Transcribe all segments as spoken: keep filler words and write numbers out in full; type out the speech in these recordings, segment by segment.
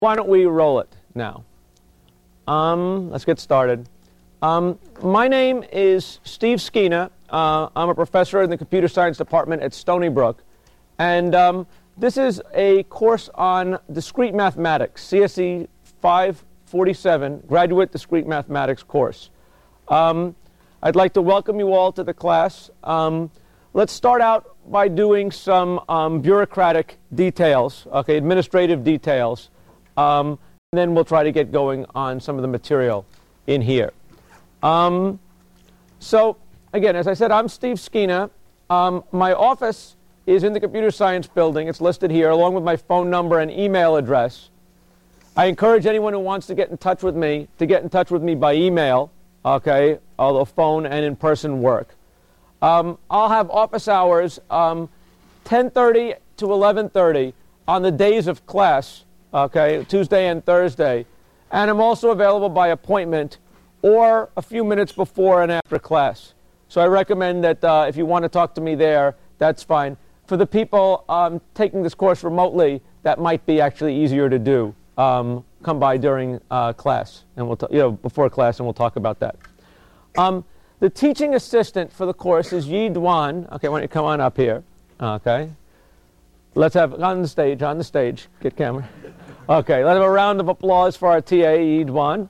Why don't we roll it now? Um, let's get started. Um, my name is Steve Skeena. Uh, I'm a professor in the computer science department at Stony Brook. And um, this is a course on discrete mathematics, C S E five forty-seven, Graduate Discrete Mathematics course. Um, I'd like to welcome you all to the class. Um, let's start out by doing some um, bureaucratic details, okay, administrative details. Um, and then we'll try to get going on some of the material in here. Um, so, again, as I said, I'm Steve Skeena. Um, my office is in the computer science building. It's listed here, along with my phone number and email address. I encourage anyone who wants to get in touch with me to get in touch with me by email, okay, although phone and in-person work. Um, I'll have office hours um, ten thirty to eleven thirty on the days of class, okay, Tuesday and Thursday. And I'm also available by appointment or a few minutes before and after class. So I recommend that uh, if you want to talk to me there, that's fine. For the people um, taking this course remotely, that might be actually easier to do. Um, come by during uh, class, and we'll t- you know, before class, and we'll talk about that. Um, the teaching assistant for the course is Yi Dwan. Okay, why don't you come on up here? Okay. Let's have, on the stage, on the stage. Get camera. Okay, let's have a round of applause for our T A, Yi Dwan.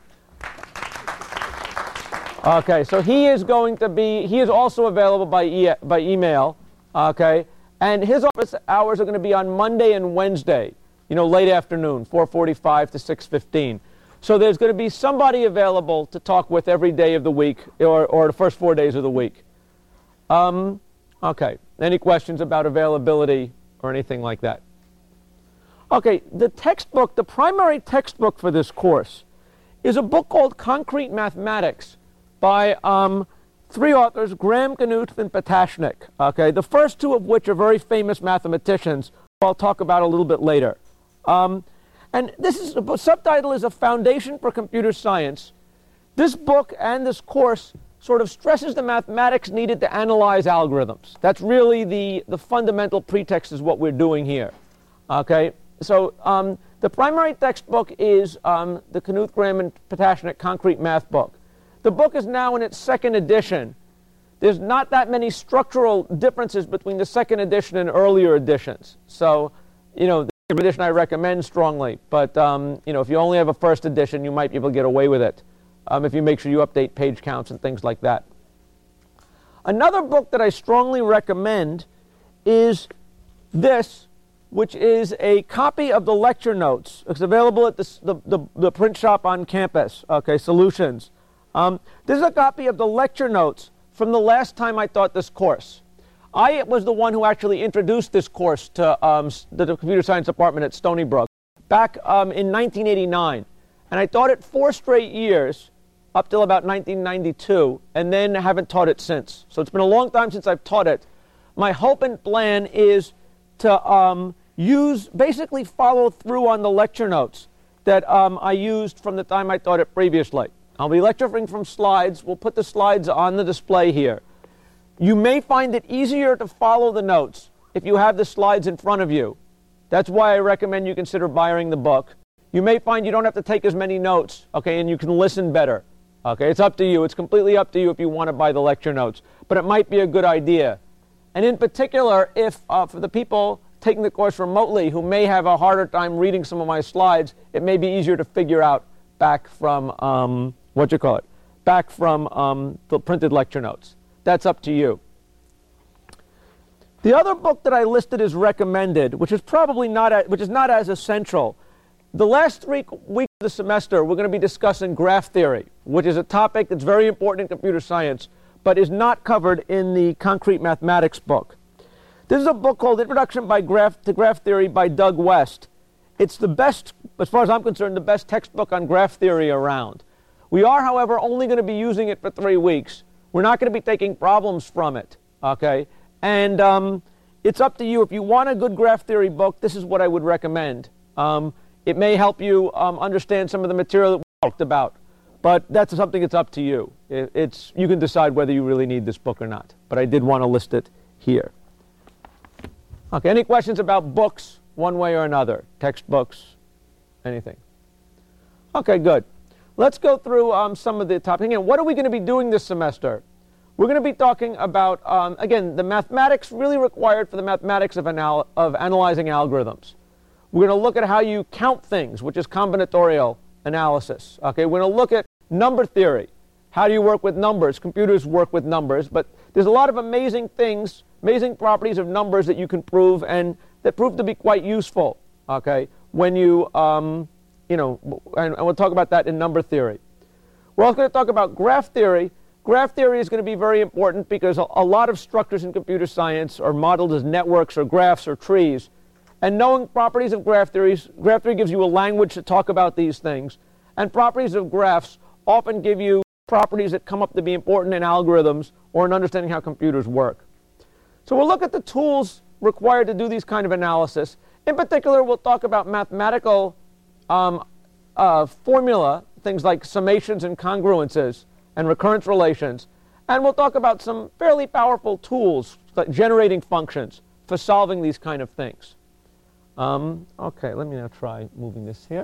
Okay, so he is going to be, he is also available by, e- by email, okay, and his office hours are going to be on Monday and Wednesday, you know, late afternoon, four forty-five to six fifteen. So there's going to be somebody available to talk with every day of the week, or, or the first four days of the week. Um, okay, any questions about availability or anything like that? Okay, the textbook, the primary textbook for this course is a book called Concrete Mathematics by um, three authors, Graham, Knuth, and Potashnick. Okay, the first two of which are very famous mathematicians, who I'll talk about a little bit later. Um, and this is the subtitle is A Foundation for Computer Science. This book and this course sort of stresses the mathematics needed to analyze algorithms. That's really the, the fundamental pretext is what we're doing here. Okay, so um, the primary textbook is um, the Knuth, Graham, and Potashnick Concrete Math book. The book is now in its second edition. There's not that many structural differences between the second edition and earlier editions. So, you know, the second edition I recommend strongly. But, um, you know, if you only have a first edition, you might be able to get away with it um, if you make sure you update page counts and things like that. Another book that I strongly recommend is this, which is a copy of the lecture notes. It's available at the, the, the, the print shop on campus, okay, Solutions. Um, this is a copy of the lecture notes from the last time I taught this course. I was the one who actually introduced this course to um, the, the computer science department at Stony Brook back um, in nineteen eighty-nine. And I taught it four straight years up till about nineteen ninety-two, and then haven't taught it since. So it's been a long time since I've taught it. My hope and plan is to um, use, basically follow through on the lecture notes that um, I used from the time I taught it previously. I'll be lecturing from slides. We'll put the slides on the display here. You may find it easier to follow the notes if you have the slides in front of you. That's why I recommend you consider buying the book. You may find you don't have to take as many notes, okay, and you can listen better. Okay, it's up to you. It's completely up to you if you want to buy the lecture notes. But it might be a good idea. And in particular, if uh, for the people taking the course remotely who may have a harder time reading some of my slides, it may be easier to figure out back from... Um, what you call it, back from um, the printed lecture notes. That's up to you. The other book that I listed as recommended, which is probably not, a, which is not as essential, the last three weeks of the semester we're going to be discussing graph theory, which is a topic that's very important in computer science, but is not covered in the Concrete Mathematics book. This is a book called Introduction by Graph to Graph Theory by Doug West. It's the best, as far as I'm concerned, the best textbook on graph theory around. We are, however, only going to be using it for three weeks. We're not going to be taking problems from it, okay? And um, it's up to you. If you want a good graph theory book, this is what I would recommend. Um, it may help you um, understand some of the material that we talked about, but that's something that's up to you. It, it's, you can decide whether you really need this book or not, but I did want to list it here. Okay, any questions about books, one way or another? Textbooks, Anything? Okay, good. Let's go through um, some of the topics. Again, what are we going to be doing this semester? We're going to be talking about, um, again, the mathematics really required for the mathematics of, anal of analyzing algorithms. We're going to look at how you count things, which is combinatorial analysis. Okay, we're going to look at number theory. How do you work with numbers? Computers work with numbers, but there's a lot of amazing things, amazing properties of numbers that you can prove and that prove to be quite useful, okay, when you, um, you know, and, and we'll talk about that in number theory. We're also going to talk about graph theory. Graph theory is going to be very important because a, a lot of structures in computer science are modeled as networks or graphs or trees. And knowing properties of graph theories, graph theory gives you a language to talk about these things. And properties of graphs often give you properties that come up to be important in algorithms or in understanding how computers work. So we'll look at the tools required to do these kind of analysis. In particular, we'll talk about mathematical um, uh, formula, things like summations and congruences and recurrence relations. And we'll talk about some fairly powerful tools, like generating functions, for solving these kind of things. Um, okay, let me now try moving this here.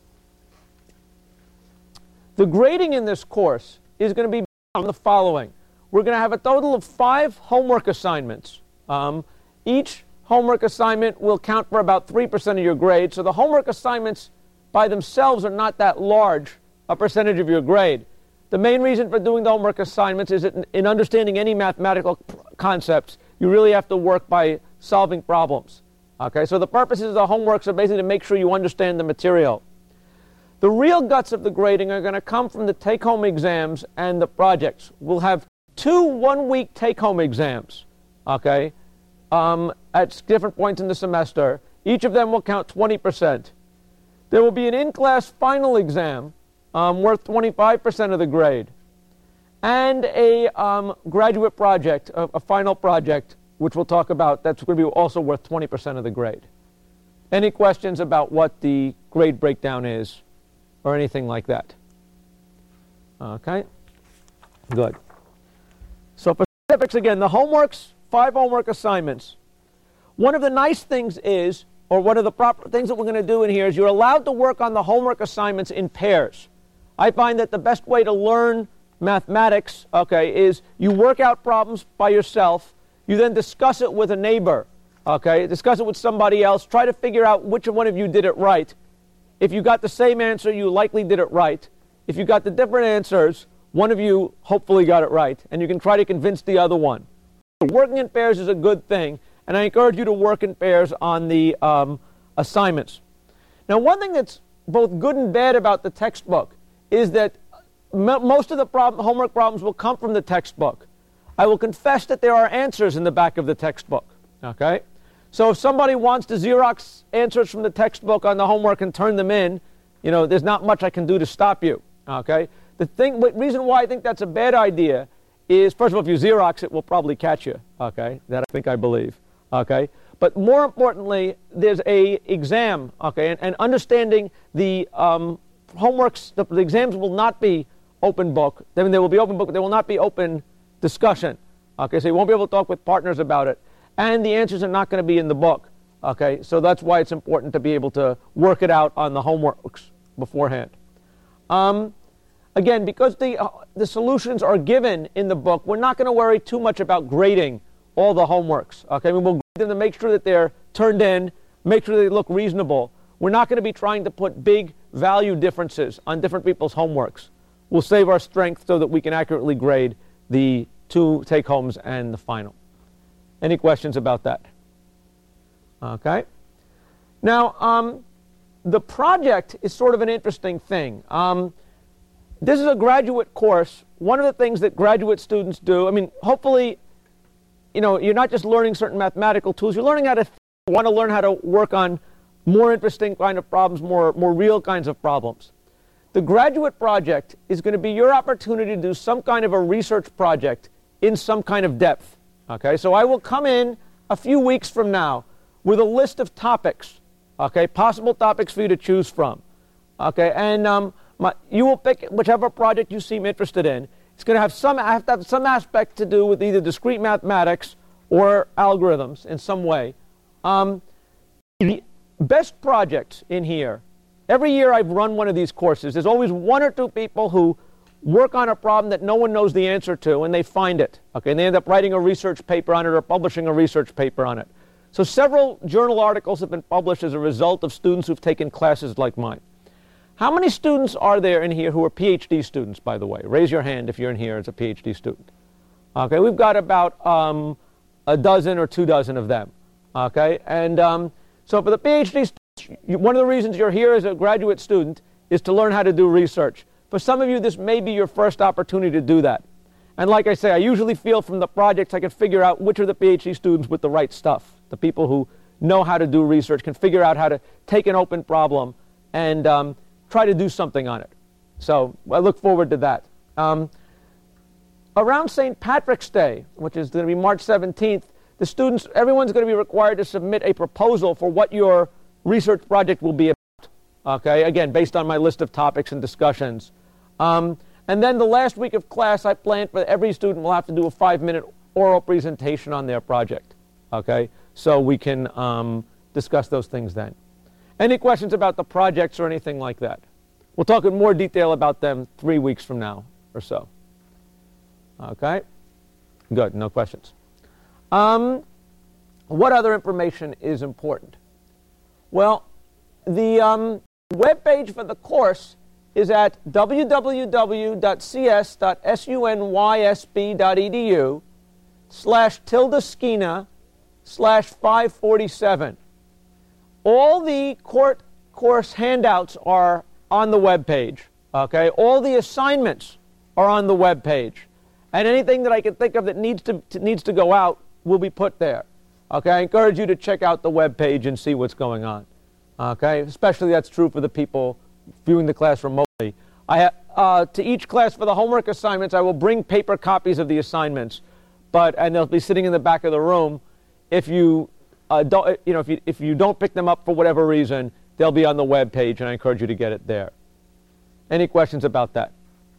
The grading in this course is going to be on the following. We're going to have a total of five homework assignments. Um, each homework assignment will count for about three percent of your grade. So the homework assignments by themselves are not that large a percentage of your grade. The main reason for doing the homework assignments is that in, in understanding any mathematical concepts, you really have to work by solving problems. Okay, so the purposes of the homeworks are basically to make sure you understand the material. The real guts of the grading are going to come from the take-home exams and the projects. We'll have two one-week take-home exams, okay, um, at different points in the semester. Each of them will count twenty percent. There will be an in-class final exam um, worth twenty-five percent of the grade, and a um, graduate project, a, a final project, which we'll talk about, that's going to be also worth twenty percent of the grade. Any questions about what the grade breakdown is or anything like that? Okay, good. So for specifics, again, the homeworks, five homework assignments. One of the nice things is, or one of the proper things that we're going to do in here is you're allowed to work on the homework assignments in pairs. I find that the best way to learn mathematics, okay, is you work out problems by yourself. You then discuss it with a neighbor, okay? Discuss it with somebody else. Try to figure out which one of you did it right. If you got the same answer, you likely did it right. If you got the different answers, one of you hopefully got it right, and you can try to convince the other one. Working in pairs is a good thing, and I encourage you to work in pairs on the um, assignments. Now, one thing that's both good and bad about the textbook is that most of the problem, homework problems will come from the textbook. I will confess that there are answers in the back of the textbook, okay? So if somebody wants to Xerox answers from the textbook on the homework and turn them in, you know, there's not much I can do to stop you, okay? The thing, the reason why I think that's a bad idea is, first of all, if you Xerox it, will probably catch you, okay? That I think I believe, okay? But more importantly, there's a exam, okay? And, and understanding the um, homeworks, the, the exams will not be open book. I mean, they will be open book, but they will not be open discussion, okay? So you won't be able to talk with partners about it. And the answers are not going to be in the book, okay? So that's why it's important to be able to work it out on the homeworks beforehand. Um, again, because the, uh, the solutions are given in the book, we're not going to worry too much about grading all the homeworks, okay? We will grade them to make sure that they're turned in, make sure they look reasonable. We're not going to be trying to put big value differences on different people's homeworks. We'll save our strength so that we can accurately grade the two take-homes and the final. Any questions about that? Okay. Now, um, the project is sort of an interesting thing. Um, this is a graduate course. One of the things that graduate students do, I mean, hopefully, you know, you're not just learning certain mathematical tools. You're learning how to want to learn how to work on more interesting kind of problems, more, more real kinds of problems. The graduate project is going to be your opportunity to do some kind of a research project in some kind of depth. Okay, so I will come in a few weeks from now with a list of topics, okay, possible topics for you to choose from. Okay, and um, my, you will pick whichever project you seem interested in. It's going to have some, have to have some aspect to do with either discrete mathematics or algorithms in some way. Um, the best projects in here every year I've run one of these courses, there's always one or two people who work on a problem that no one knows the answer to, and they find it, okay, and they end up writing a research paper on it or publishing a research paper on it. So several journal articles have been published as a result of students who've taken classes like mine. How many students are there in here who are PhD students, by the way? Raise your hand if you're in here as a PhD student. Okay, we've got about um, a dozen or two dozen of them. Okay, and um, so for the PhD students, you, one of the reasons you're here as a graduate student is to learn how to do research. For some of you, this may be your first opportunity to do that. And like I say, I usually feel from the projects I can figure out which are the PhD students with the right stuff. The people who know how to do research can figure out how to take an open problem and um, try to do something on it. So I look forward to that. Um, around Saint Patrick's Day, which is going to be March seventeenth, the students, everyone's going to be required to submit a proposal for what your research project will be about. Okay, again, based on my list of topics and discussions. Um, and then the last week of class, I plan for every student will have to do a five-minute oral presentation on their project. Okay, so we can um, discuss those things then. Any questions about the projects or anything like that? We'll talk in more detail about them three weeks from now or so. Okay? Good, no questions. Um, what other information is important? Well, the um, web page for the course is at w w w dot c s dot sunysb dot e d u slash tilde skina slash five forty-seven. All the court course handouts are on the web page. Okay? All the assignments are on the web page. And anything that I can think of that needs to, to needs to go out will be put there. Okay? I encourage you to check out the web page and see what's going on. Okay? Especially that's true for the people viewing the class remotely. I ha uh, to each class for the homework assignments, I will bring paper copies of the assignments, but and they'll be sitting in the back of the room. If you uh, don't, you know, if you if you don't pick them up for whatever reason, they'll be on the web page, and I encourage you to get it there. Any questions about that?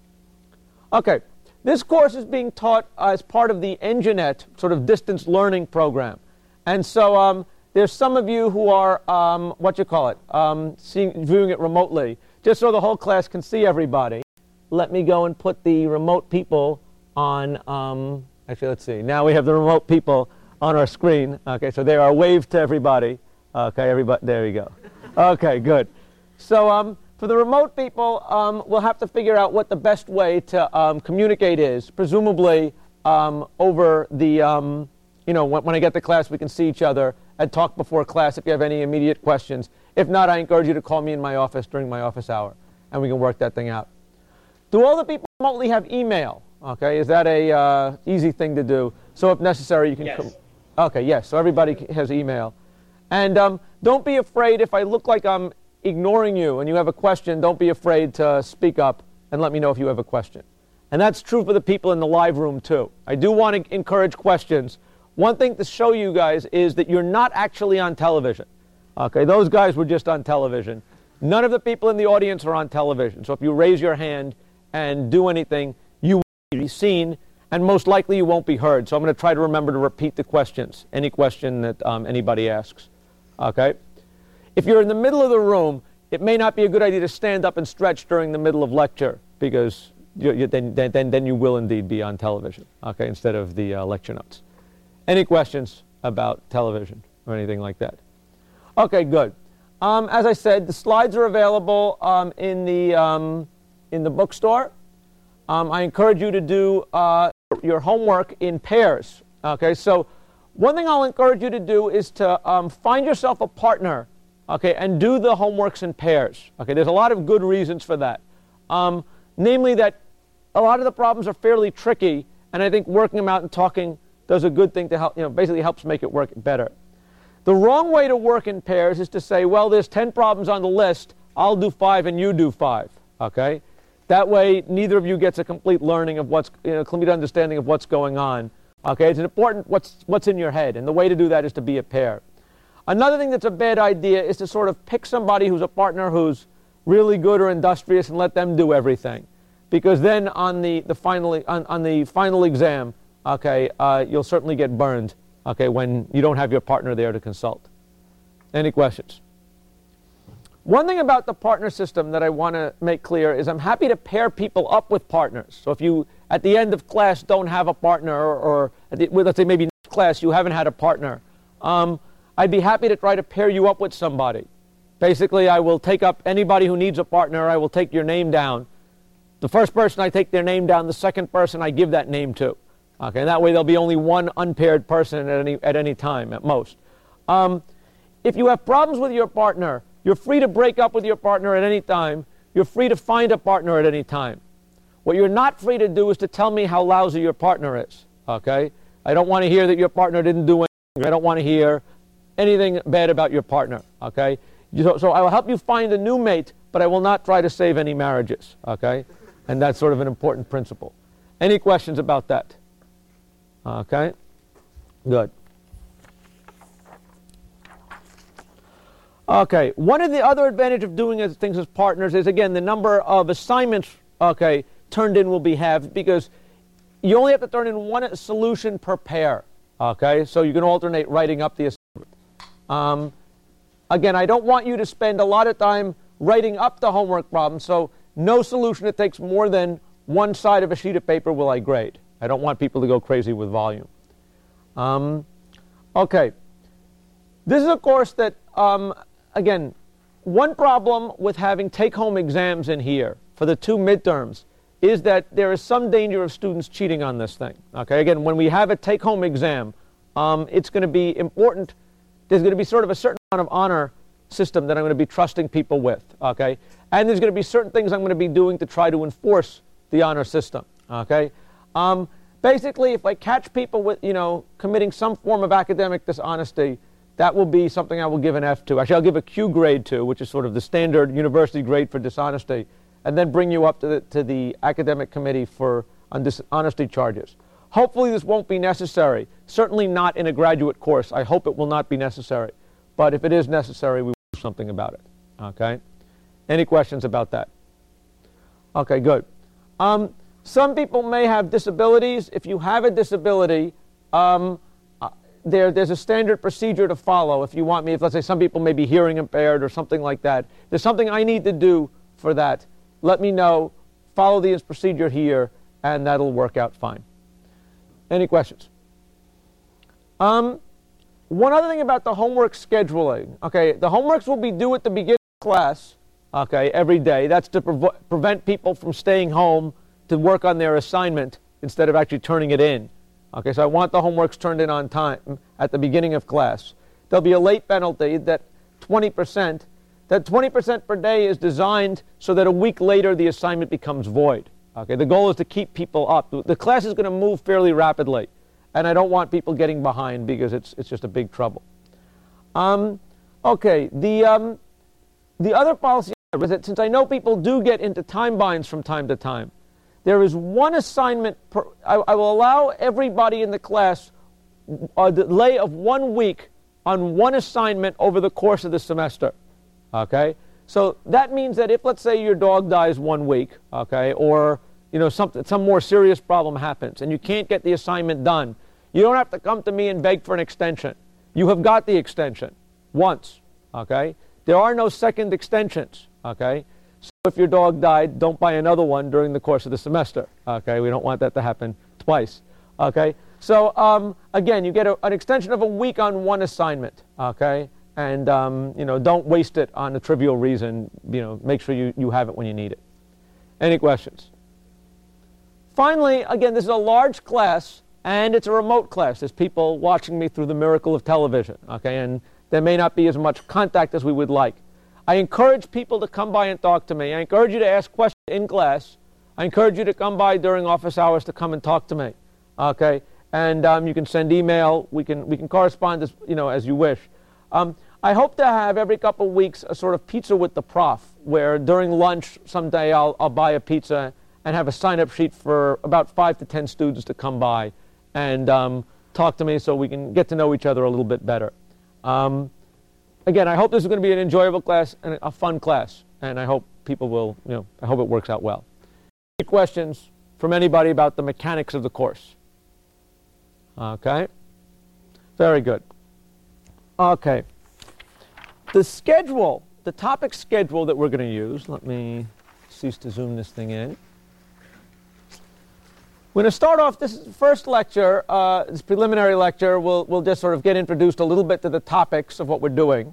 Okay, this course is being taught as part of the ENGINET sort of distance learning program, and so um, there's some of you who are um, what you call it, um, seeing viewing it remotely, just so the whole class can see everybody. Let me go and put the remote people on. Um, actually, let's see. Now we have the remote people on our screen. Okay, so there are wave to everybody. Okay, everybody, there you go. Okay, good. So um, for the remote people, um, we'll have to figure out what the best way to um, communicate is. Presumably um, over the, um, you know, when, when I get to class, we can see each other and talk before class if you have any immediate questions. If not, I encourage you to call me in my office during my office hour, and we can work that thing out. Do all the people remotely have email? Okay, is that a uh, easy thing to do? So if necessary, you can. Yes. Okay, yes. So everybody has email, and um, don't be afraid if I look like I'm ignoring you and you have a question. Don't be afraid to speak up and let me know if you have a question. And that's true for the people in the live room too. I do want to encourage questions. One thing to show you guys is that you're not actually on television. Okay, those guys were just on television. None of the people in the audience are on television. So if you raise your hand and do anything, you will be seen, and most likely you won't be heard. So I'm going to try to remember to repeat the questions, any question that um, anybody asks. Okay? If you're in the middle of the room, it may not be a good idea to stand up and stretch during the middle of lecture, because you, you, then, then, then you will indeed be on television, okay, instead of the uh, lecture notes. Any questions about television or anything like that? Okay, good. Um, as I said, the slides are available um, in the um, in the bookstore. Um, I encourage you to do uh, your homework in pairs. Okay, so one thing I'll encourage you to do is to um, find yourself a partner. Okay, and do the homeworks in pairs. Okay, there's a lot of good reasons for that. Um, namely, that a lot of the problems are fairly tricky, and I think working them out and talking does a good thing to help. You know, basically helps make it work better. The wrong way to work in pairs is to say, well, there's ten problems on the list. I'll do five and you do five. Okay? That way, neither of you gets a complete learning of what's, you know, complete understanding of what's going on. Okay? It's important what's, what's in your head, and the way to do that is to be a pair. Another thing that's a bad idea is to sort of pick somebody who's a partner who's really good or industrious and let them do everything. Because then on the, the, final, on, on the final exam, okay, uh, you'll certainly get burned. Okay, when you don't have your partner there to consult. Any questions? One thing about the partner system that I want to make clear is I'm happy to pair people up with partners. So if you, at the end of class, don't have a partner, or, or at the, well, let's say maybe next class you haven't had a partner, um, I'd be happy to try to pair you up with somebody. Basically, I will take up anybody who needs a partner. I will take your name down. The first person I take their name down, the second person I give that name to. Okay, and that way there'll be only one unpaired person at any, at any time, at most. Um, if you have problems with your partner, you're free to break up with your partner at any time. You're free to find a partner at any time. What you're not free to do is to tell me how lousy your partner is. Okay? I don't want to hear that your partner didn't do anything. I don't want to hear anything bad about your partner. Okay? So, so I will help you find a new mate, but I will not try to save any marriages. Okay? And that's sort of an important principle. Any questions about that? Okay? Good. Okay, one of the other advantages of doing things as partners is, again, the number of assignments, okay, turned in will be halved, because you only have to turn in one solution per pair, okay? So you can alternate writing up the assignment. Um, again, I don't want you to spend a lot of time writing up the homework problem, so no solution that takes more than one side of a sheet of paper will I grade. I don't want people to go crazy with volume. Um, okay, this is a course that, um, again, one problem with having take-home exams in here for the two midterms is that there is some danger of students cheating on this thing. Okay, again, when we have a take-home exam, um, it's going to be important. There's going to be sort of a certain amount of honor system that I'm going to be trusting people with. Okay, and there's going to be certain things I'm going to be doing to try to enforce the honor system. Okay, um, basically, if I catch people with, you know, committing some form of academic dishonesty, that will be something I will give an F to. Actually, I'll give a Q grade to, which is sort of the standard university grade for dishonesty, and then bring you up to the, to the academic committee for on dishonesty charges. Hopefully this won't be necessary. Certainly not in a graduate course. I hope it will not be necessary. But if it is necessary, we will do something about it. Okay? Any questions about that? Okay, good. Um, some people may have disabilities. If you have a disability, um, There, there's a standard procedure to follow if you want me. If, let's say, some people may be hearing impaired or something like that. There's something I need to do for that. Let me know. Follow the procedure here, and that'll work out fine. Any questions? Um, one other thing about the homework scheduling. Okay, the homeworks will be due at the beginning of class, okay, every day. That's to pre- prevent people from staying home to work on their assignment instead of actually turning it in. Okay, so I want the homeworks turned in on time at the beginning of class. There'll be a late penalty that twenty percent. That twenty percent per day is designed so that a week later the assignment becomes void. Okay, the goal is to keep people up. The class is going to move fairly rapidly, and I don't want people getting behind because it's it's just a big trouble. Um, okay, the um, the other policy is that since I know people do get into time binds from time to time, there is one assignment per, I, I will allow everybody in the class a delay of one week on one assignment over the course of the semester. Okay? So that means that if, let's say, your dog dies one week, okay, or you know, some, some more serious problem happens and you can't get the assignment done, you don't have to come to me and beg for an extension. You have got the extension once. Okay? There are no second extensions. Okay? So if your dog died, don't buy another one during the course of the semester. Okay, we don't want that to happen twice. Okay, so um, again, you get a, an extension of a week on one assignment. Okay, and um, you know, don't waste it on a trivial reason. You know, make sure you, you have it when you need it. Any questions? Finally, again, this is a large class and it's a remote class. There's people watching me through the miracle of television. Okay, and there may not be as much contact as we would like. I encourage people to come by and talk to me. I encourage you to ask questions in class. I encourage you to come by during office hours to come and talk to me. Okay, and um, you can send email. We can we can correspond as you know as you wish. Um, I hope to have every couple of weeks a sort of pizza with the prof, where during lunch someday I'll I'll buy a pizza and have a sign-up sheet for about five to ten students to come by and um, talk to me so we can get to know each other a little bit better. Um, Again, I hope this is going to be an enjoyable class and a fun class, and I hope people will, you know, I hope it works out well. Any questions from anybody about the mechanics of the course? Okay. Very good. Okay. The schedule, the topic schedule that we're going to use. Let me cease to zoom this thing in. We're going to start off this first lecture, uh, this preliminary lecture. We'll, we'll just sort of get introduced a little bit to the topics of what we're doing.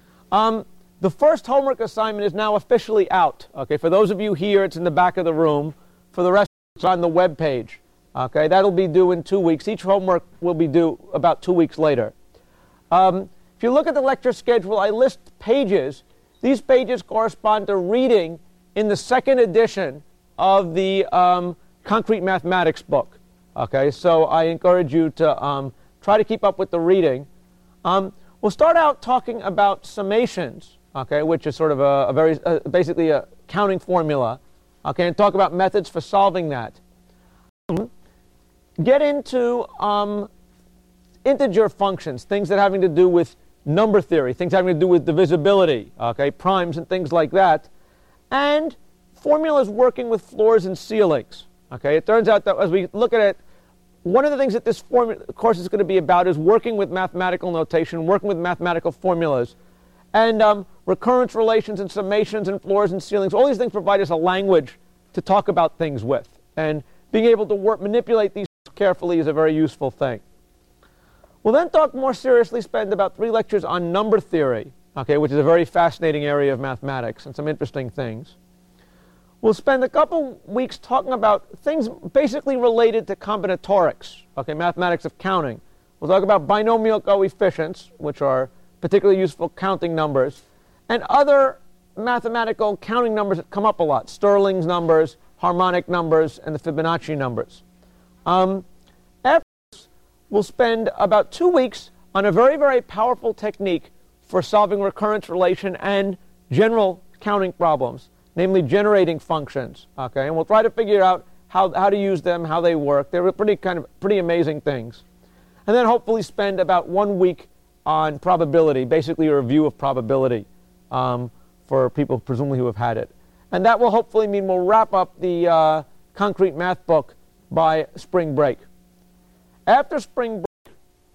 Um, the first homework assignment is now officially out. Okay, for those of you here, it's in the back of the room. For the rest, it's on the web page. Okay, that'll be due in two weeks. Each homework will be due about two weeks later. Um, if you look at the lecture schedule, I list pages. These pages correspond to reading in the second edition of the um, Concrete Mathematics book. Okay, so I encourage you to um, try to keep up with the reading. Um, we'll start out talking about summations, okay, which is sort of a, a very, uh, basically a counting formula, okay, and talk about methods for solving that. Um, get into um, integer functions, things that having to do with number theory, things having to do with divisibility, okay, primes and things like that, and formulas working with floors and ceilings. Okay, it turns out that as we look at it, one of the things that this formula, course is going to be about is working with mathematical notation, working with mathematical formulas, and um, recurrence relations and summations and floors and ceilings. All these things provide us a language to talk about things with, and being able to work, manipulate these carefully is a very useful thing. We'll then talk more seriously, spend about three lectures on number theory, okay, which is a very fascinating area of mathematics and some interesting things. We'll spend a couple weeks talking about things basically related to combinatorics, okay, mathematics of counting. We'll talk about binomial coefficients, which are particularly useful counting numbers, and other mathematical counting numbers that come up a lot, Stirling's numbers, harmonic numbers, and the Fibonacci numbers. Um, after this, we'll spend about two weeks on a very, very powerful technique for solving recurrence relation and general counting problems, namely generating functions, okay, and we'll try to figure out how, how to use them, how they work. They're pretty kind of pretty amazing things. And then hopefully spend about one week on probability, basically a review of probability um, for people presumably who have had it. And that will hopefully mean we'll wrap up the uh, concrete math book by spring break. After spring break,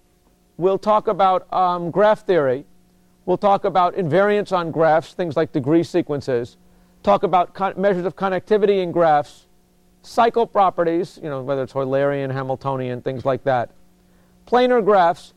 we'll talk about um, graph theory. We'll talk about invariance on graphs, things like degree sequences. Talk about con measures of connectivity in graphs, cycle properties, you know, whether it's Eulerian, Hamiltonian, things like that, planar graphs,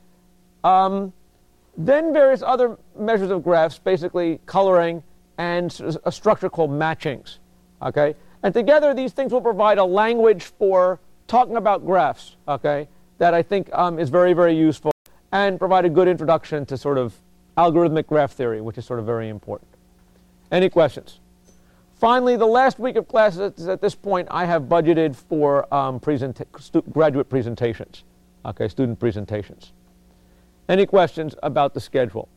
um, then various other measures of graphs, basically coloring and a structure called matchings, okay? And together these things will provide a language for talking about graphs, okay, that I think um, is very, very useful and provide a good introduction to sort of algorithmic graph theory, which is sort of very important. Any questions? Finally, the last week of classes at this point, I have budgeted for um, presenta stu graduate presentations, okay, student presentations. Any questions about the schedule?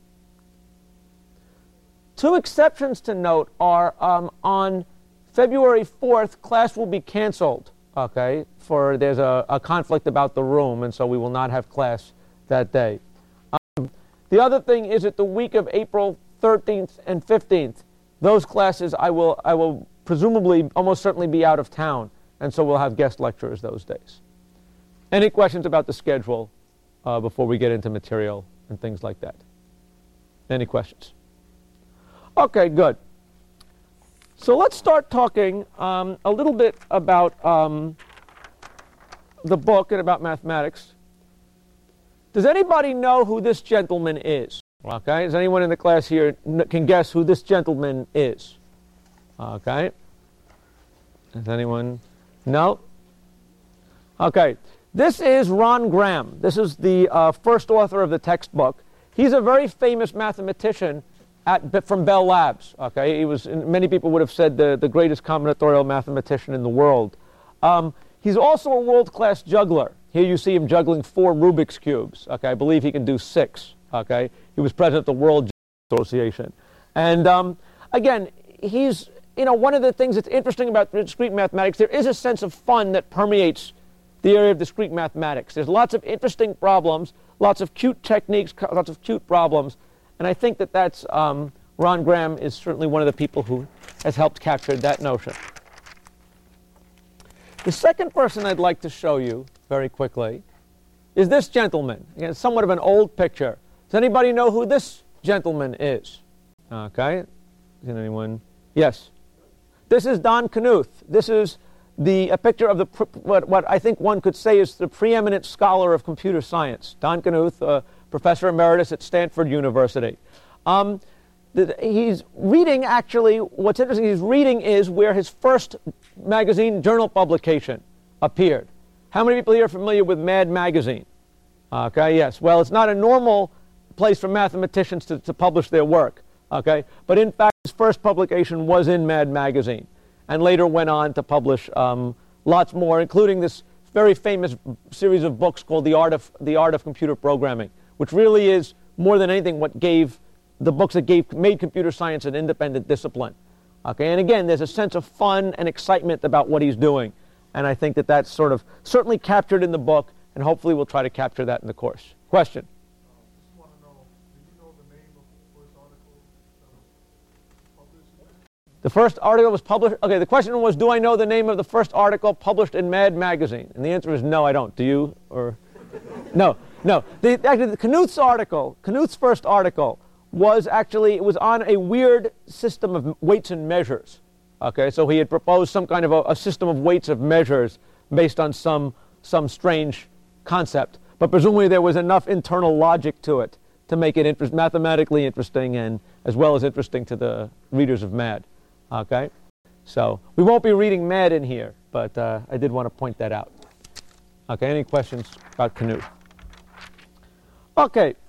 Two exceptions to note are um, on February fourth, class will be canceled, okay, for there's a, a conflict about the room, and so we will not have class that day. Um, the other thing is that the week of April thirteenth and fifteenth, those classes I will, I will presumably almost certainly be out of town, and so we'll have guest lecturers those days. Any questions about the schedule uh, before we get into material and things like that? Any questions? Okay, good. So let's start talking um, a little bit about um, the book and about mathematics. Does anybody know who this gentleman is? Okay, does anyone in the class here can guess who this gentleman is? Okay. Does anyone? No? Okay. This is Ron Graham. This is the uh, first author of the textbook. He's a very famous mathematician at, from Bell Labs. Okay, he was, many people would have said, the, the greatest combinatorial mathematician in the world. Um, he's also a world-class juggler. Here you see him juggling four Rubik's Cubes. Okay, I believe he can do six. Okay, he was president of the World Association. And um, again, he's, you know, one of the things that's interesting about discrete mathematics, there is a sense of fun that permeates the area of discrete mathematics. There's lots of interesting problems, lots of cute techniques, lots of cute problems, and I think that that's, um, Ron Graham is certainly one of the people who has helped capture that notion. The second person I'd like to show you very quickly is this gentleman. Again, somewhat of an old picture. Does anybody know who this gentleman is? Okay. Is anyone? Yes. This is Don Knuth. This is the a picture of the what, what I think one could say is the preeminent scholar of computer science. Don Knuth, uh, professor emeritus at Stanford University. Um, the, he's reading, actually, what's interesting, he's reading is where his first magazine journal publication appeared. How many people here are familiar with Mad Magazine? Okay, yes. Well, it's not a normal place for mathematicians to, to publish their work. Okay, but in fact, his first publication was in Mad Magazine, and later went on to publish um, lots more, including this very famous series of books called The Art of The Art of Computer Programming, which really is more than anything what gave the books that gave made computer science an independent discipline. Okay, and again, there's a sense of fun and excitement about what he's doing, and I think that that's sort of certainly captured in the book, and hopefully we'll try to capture that in the course. Question. The first article was published, okay, the question was, do I know the name of the first article published in Mad Magazine? And the answer is no, I don't. Do you? Or no, no. The, actually, the Knuth's article, Knuth's first article, was actually, it was on a weird system of weights and measures. Okay, so he had proposed some kind of a, a system of weights of measures based on some, some strange concept. But presumably there was enough internal logic to it to make it interest, mathematically interesting, and as well as interesting to the readers of Mad. Okay, so we won't be reading Mad in here, but uh, I did want to point that out. Okay, any questions about Knuth? Okay,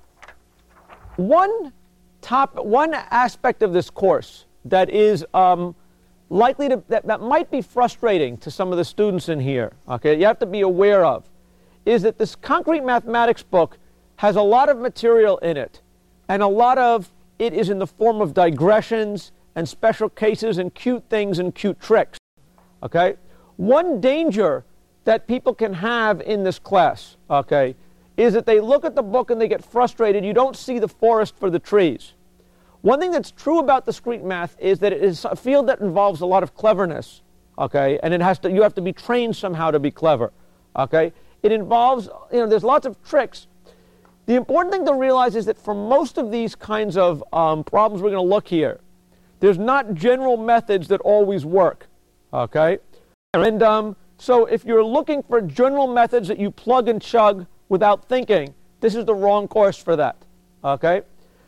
one top, one aspect of this course that is um, likely to that, that might be frustrating to some of the students in here. Okay, you have to be aware of is that this concrete mathematics book has a lot of material in it, and a lot of it is in the form of digressions and special cases and cute things and cute tricks. Okay? One danger that people can have in this class, okay, is that they look at the book and they get frustrated. You don't see the forest for the trees. One thing that's true about discrete math is that it is a field that involves a lot of cleverness, okay, and it has to, you have to be trained somehow to be clever, okay? It involves, you know, there's lots of tricks. The important thing to realize is that for most of these kinds of um, problems we're going to look here, there's not general methods that always work, okay? And um, so if you're looking for general methods that you plug and chug without thinking, this is the wrong course for that, okay?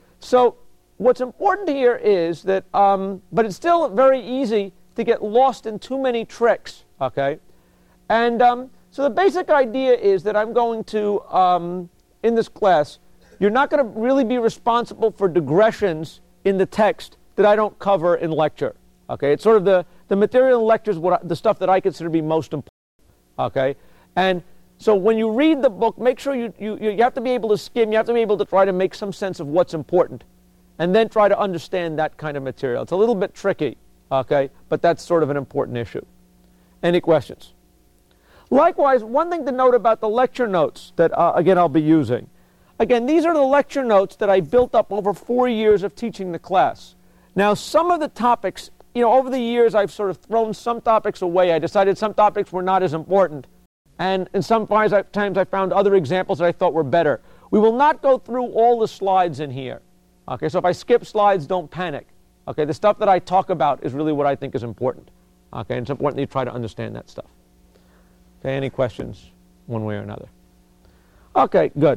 So what's important here is that, um, but it's still very easy to get lost in too many tricks, okay? And um, so the basic idea is that I'm going to, um, in this class, you're not going to really be responsible for digressions in the text that I don't cover in lecture. Okay, it's sort of the, the material in lecture is what I, the stuff that I consider to be most important. Okay, and so when you read the book, make sure you, you, you have to be able to skim, you have to be able to try to make some sense of what's important, and then try to understand that kind of material. It's a little bit tricky, okay, but that's sort of an important issue. Any questions? Likewise, one thing to note about the lecture notes that, uh, again, I'll be using. Again, these are the lecture notes that I built up over four years of teaching the class. Now, some of the topics, you know, over the years I've sort of thrown some topics away. I decided some topics were not as important. And in some times I found other examples that I thought were better. We will not go through all the slides in here. Okay, so if I skip slides, don't panic. Okay, the stuff that I talk about is really what I think is important. Okay, and it's important that you try to understand that stuff. Okay, any questions one way or another? Okay, good.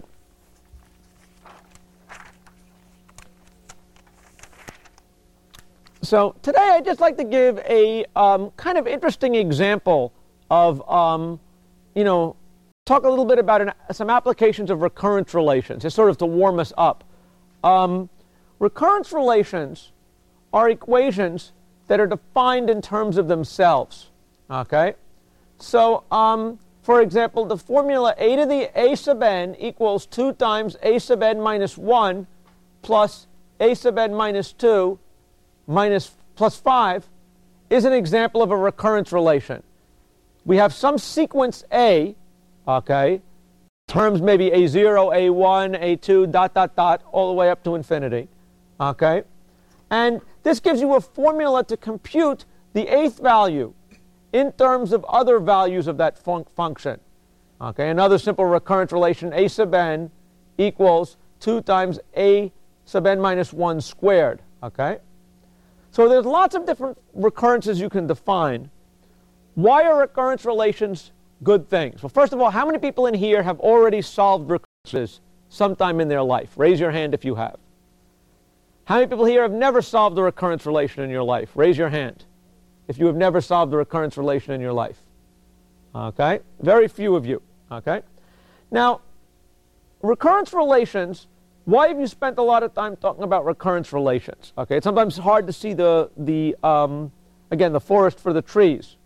So today I'd just like to give a um, kind of interesting example of, um, you know, talk a little bit about an, some applications of recurrence relations, just sort of to warm us up. Um, recurrence relations are equations that are defined in terms of themselves, okay? So, um, for example, the formula a to the a sub n equals two times a sub n minus one plus a sub n minus two minus plus five is an example of a recurrence relation. We have some sequence A, okay, terms maybe a zero, a one, a two, dot, dot, dot, all the way up to infinity, okay? And this gives you a formula to compute the eighth value in terms of other values of that fun function. Okay, another simple recurrence relation, a sub n equals two times a sub n minus one squared. Okay? So there's lots of different recurrences you can define. Why are recurrence relations good things? Well, first of all, how many people in here have already solved recurrences sometime in their life? Raise your hand if you have. How many people here have never solved a recurrence relation in your life? Raise your hand if you have never solved a recurrence relation in your life. Okay? Very few of you. Okay? Now, recurrence relations, why have you spent a lot of time talking about recurrence relations? Okay, it's sometimes hard to see the, the um, again, the forest for the trees.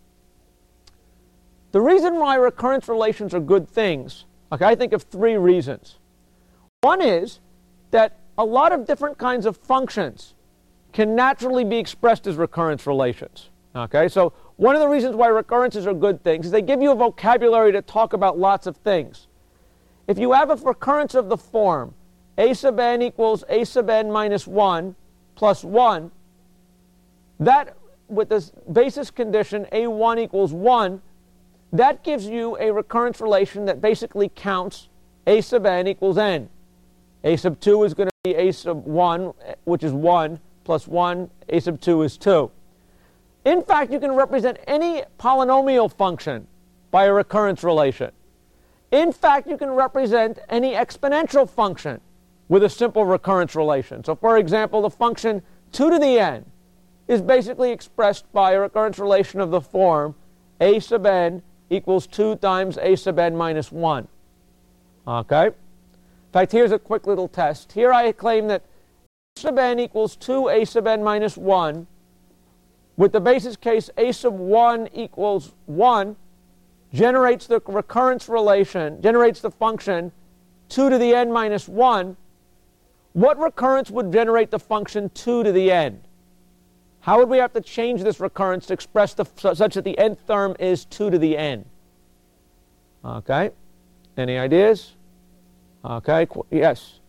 The reason why recurrence relations are good things, okay, I think of three reasons. One is that a lot of different kinds of functions can naturally be expressed as recurrence relations. Okay, so one of the reasons why recurrences are good things is they give you a vocabulary to talk about lots of things. If you have a recurrence of the form a sub n equals a sub n minus one plus one, that, with this basis condition a one equals one, that gives you a recurrence relation that basically counts a sub n equals n. A sub two is going to be a sub one, which is one, plus one, a sub two is two. In fact, you can represent any polynomial function by a recurrence relation. In fact, you can represent any exponential function with a simple recurrence relation. So, for example, the function two to the n is basically expressed by a recurrence relation of the form a sub n equals two times a sub n minus one. Okay? In fact, here's a quick little test. Here I claim that a sub n equals two a sub n minus one, with the basis case a sub one equals one, generates the recurrence relation, generates the function two to the n minus one. What recurrence would generate the function two to the n? How would we have to change this recurrence to express the, such that the nth term is two to the n? Okay. Any ideas? Okay. Yes.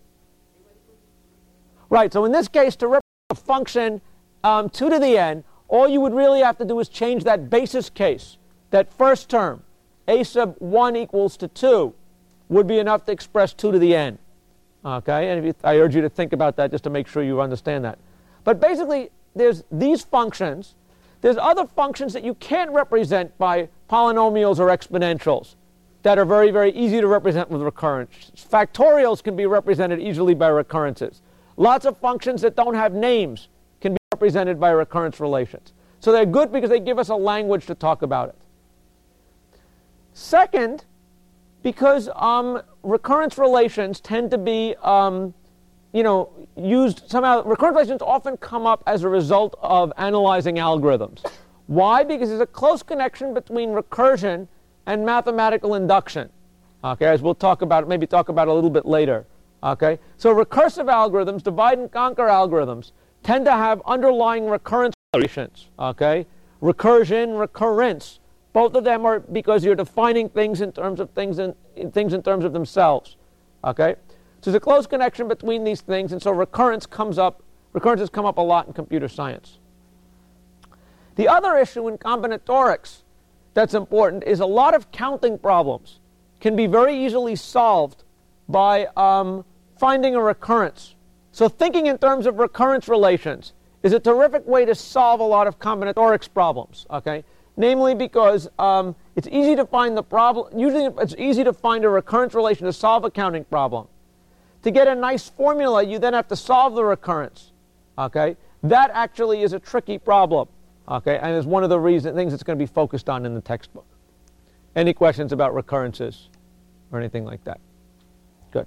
Right. So in this case, to represent a function um, two to the n, all you would really have to do is change that basis case. That first term, a sub one equals to two, would be enough to express two to the n. Okay. And if you, I urge you to think about that just to make sure you understand that. But basically, there's these functions. There's other functions that you can't represent by polynomials or exponentials that are very, very easy to represent with recurrence. Factorials can be represented easily by recurrences. Lots of functions that don't have names can be represented by recurrence relations. So they're good because they give us a language to talk about it. Second, because um, recurrence relations tend to be um, you know, used somehow, recurrence relations often come up as a result of analyzing algorithms. Why? Because there's a close connection between recursion and mathematical induction. Okay, as we'll talk about, maybe talk about a little bit later. Okay, so recursive algorithms, divide and conquer algorithms, tend to have underlying recurrence relations. Okay, recursion, recurrence, both of them are because you're defining things in terms of things in, in things in terms of themselves. Okay. So there's a close connection between these things, and so recurrence comes up, recurrences come up a lot in computer science. The other issue in combinatorics that's important is a lot of counting problems can be very easily solved by um, finding a recurrence. So thinking in terms of recurrence relations is a terrific way to solve a lot of combinatorics problems, okay? Namely because um, it's easy to find the problem, usually it's easy to find a recurrence relation to solve a counting problem. To get a nice formula, you then have to solve the recurrence. Okay, that actually is a tricky problem. Okay, and is one of the reason things that's going to be focused on in the textbook. Any questions about recurrences or anything like that? Good.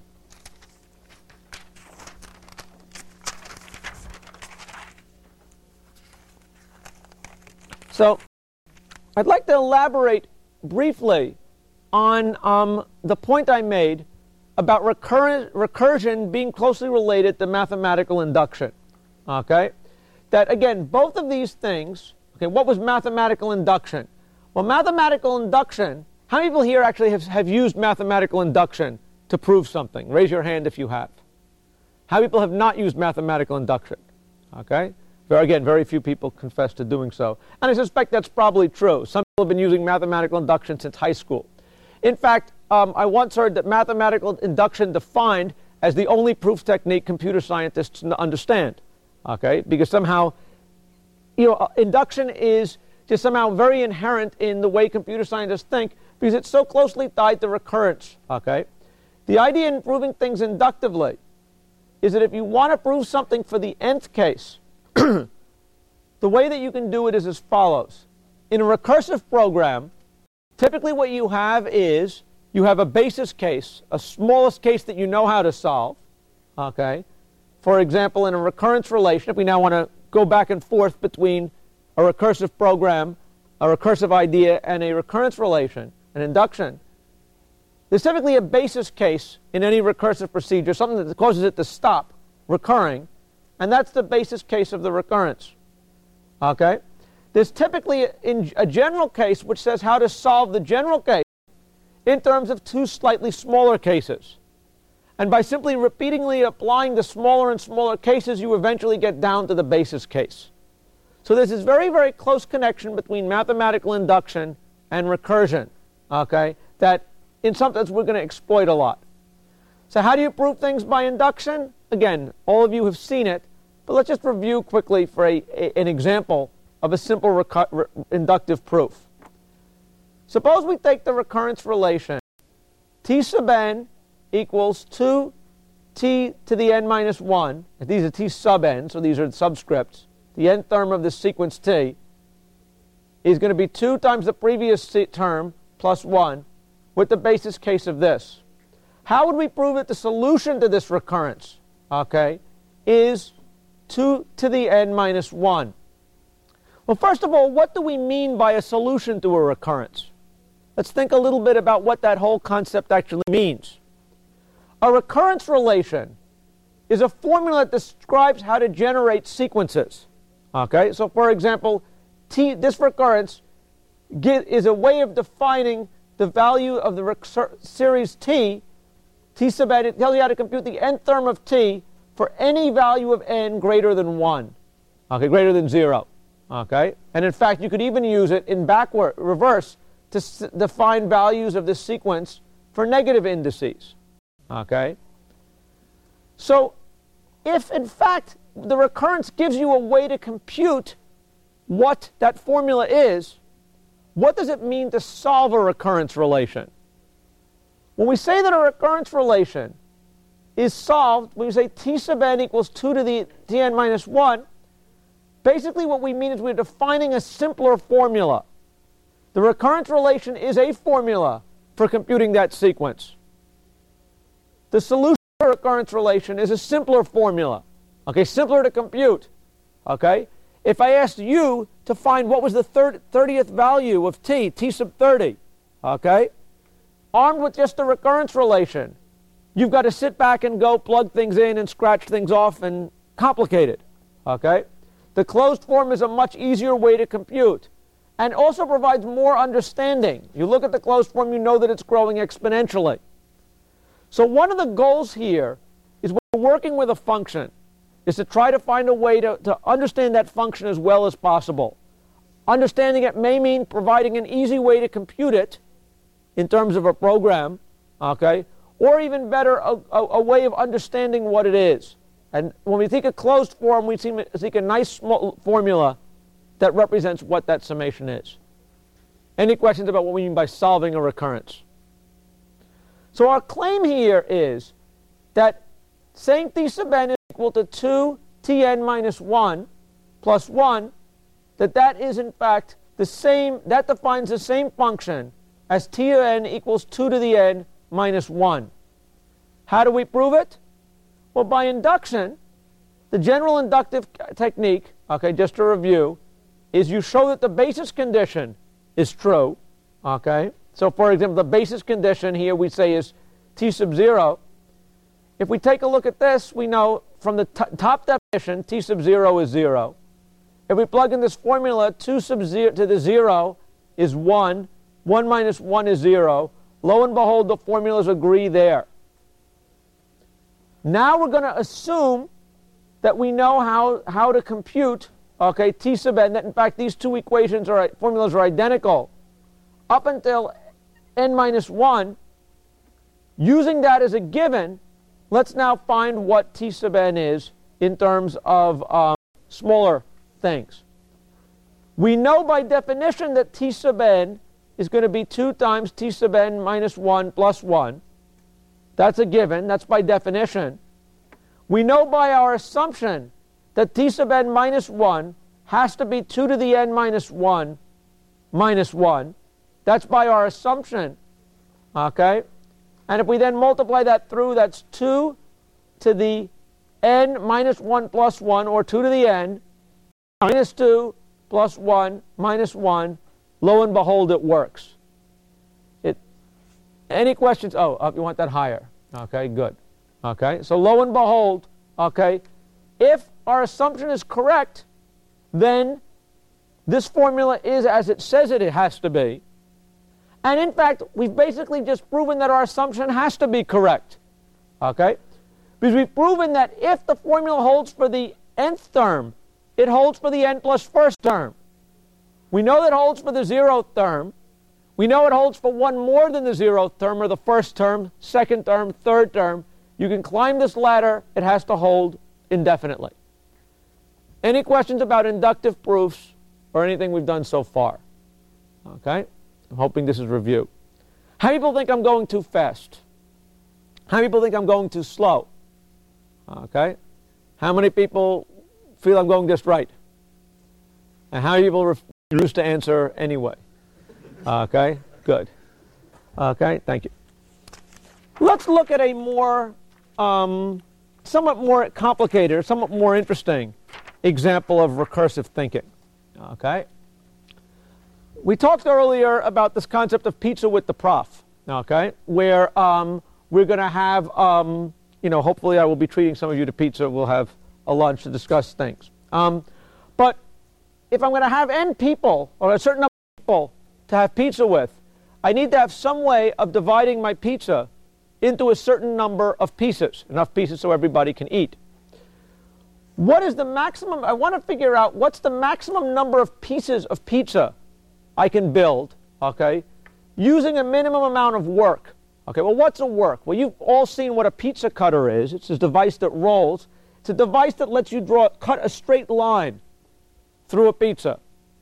So, I'd like to elaborate briefly on um, the point I made about recurrent, recursion being closely related to mathematical induction. Okay? That, again, both of these things, okay, what was mathematical induction? Well, mathematical induction, how many people here actually have, have used mathematical induction to prove something? Raise your hand if you have. How many people have not used mathematical induction? Okay? Very, again, very few people confess to doing so. And I suspect that's probably true. Some people have been using mathematical induction since high school. In fact, um, I once heard that mathematical induction defined as the only proof technique computer scientists understand. okay? Because somehow, you know, induction is just somehow very inherent in the way computer scientists think because it's so closely tied to recurrence, okay? The idea in proving things inductively is that if you want to prove something for the nth case, the way that you can do it is as follows. In a recursive program, typically what you have is you have a basis case, a smallest case that you know how to solve, okay? For example, in a recurrence relation, if we now want to go back and forth between a recursive program, a recursive idea, and a recurrence relation, an induction, there's typically a basis case in any recursive procedure, something that causes it to stop recurring, and that's the basis case of the recurrence. Okay? There's typically in a general case which says how to solve the general case in terms of two slightly smaller cases. And by simply repeatedly applying the smaller and smaller cases, you eventually get down to the basis case. So there's this very, very close connection between mathematical induction and recursion, okay, that in some sense we're going to exploit a lot. So how do you prove things by induction? Again, all of you have seen it, but let's just review quickly for a, a, an example of a simple recu- re- inductive proof. Suppose we take the recurrence relation t sub n equals two t to the n minus one. These are t sub n, so these are subscripts. The nth term of this sequence t is going to be two times the previous term plus one with the basis case of this. How would we prove that the solution to this recurrence, okay, is two to the n minus one? Well, first of all, what do we mean by a solution to a recurrence? Let's think a little bit about what that whole concept actually means. A recurrence relation is a formula that describes how to generate sequences. Okay, so for example, t, this recurrence get, is a way of defining the value of the recur- series t, t sub n. It tells you how to compute the nth term of t for any value of n greater than one, okay, greater than zero. Okay, and in fact, you could even use it in backward, reverse, to s- define values of this sequence for negative indices. Okay, so if in fact the recurrence gives you a way to compute what that formula is, what does it mean to solve a recurrence relation? When we say that a recurrence relation is solved, when we say t sub n equals two to the tn minus one, basically what we mean is we're defining a simpler formula. The recurrence relation is a formula for computing that sequence. The solution to a recurrence relation is a simpler formula. Okay, simpler to compute. Okay? If I asked you to find what was the thirtieth value of t, t sub thirty, okay, armed with just the recurrence relation, you've got to sit back and go plug things in and scratch things off and complicate it. Okay? The closed form is a much easier way to compute and also provides more understanding. You look at the closed form, you know that it's growing exponentially. So one of the goals here is when we're working with a function is to try to find a way to, to understand that function as well as possible. Understanding it may mean providing an easy way to compute it in terms of a program, okay, or even better, a, a, a way of understanding what it is. And when we think of closed form, we seek a nice small formula that represents what that summation is. Any questions about what we mean by solving a recurrence? So our claim here is that saying t sub n is equal to two t n minus one plus one, that that is in fact the same, that defines the same function as t of n equals two to the n minus one. How do we prove it? Well, by induction, the general inductive technique, okay, just to review, is you show that the basis condition is true, okay? So, for example, the basis condition here we say is t sub zero. If we take a look at this, we know from the t- top definition, t sub zero is zero. If we plug in this formula, two sub zero to the zero is one, one minus one is zero. Lo and behold, the formulas agree there. Now we're going to assume that we know how, how to compute, okay, t sub n, that in fact these two equations are, formulas are identical up until n minus one. Using that as a given, let's now find what t sub n is in terms of um, smaller things. We know by definition that t sub n is going to be two times t sub n minus one plus one. That's a given. That's by definition. We know by our assumption that t sub n minus one has to be two to the n minus one minus one. That's by our assumption. Okay? And if we then multiply that through, that's two to the n minus one plus one, or two to the n, minus two plus one minus one. Lo and behold, it works. It, any questions? Oh, uh, you want that higher. Okay, good. Okay, so lo and behold, okay, if our assumption is correct, then this formula is as it says it, it has to be. And in fact, we've basically just proven that our assumption has to be correct. Okay? Because we've proven that if the formula holds for the nth term, it holds for the n plus first term. We know that it holds for the zeroth term. We know it holds for one more than the zeroth term, or the first term, second term, third term. You can climb this ladder. It has to hold indefinitely. Any questions about inductive proofs or anything we've done so far? Okay? I'm hoping this is review. How many people think I'm going too fast? How many people think I'm going too slow? Okay? How many people feel I'm going just right? And how many people refuse to answer anyway? Okay? Good. Okay? Thank you. Let's look at a more, um, somewhat more complicated, somewhat more interesting example of recursive thinking. Okay? We talked earlier about this concept of pizza with the prof, okay, where um, we're going to have, um, you know, hopefully I will be treating some of you to pizza. We'll have a lunch to discuss things. Um, but if I'm going to have n people, or a certain number of people to have pizza with, I need to have some way of dividing my pizza into a certain number of pieces, enough pieces so everybody can eat. What is the maximum? I want to figure out what's the maximum number of pieces of pizza I can build, okay, using a minimum amount of work. Okay, well, what's a work? Well, you've all seen what a pizza cutter is. It's a device that rolls. It's a device that lets you draw, cut a straight line through a pizza.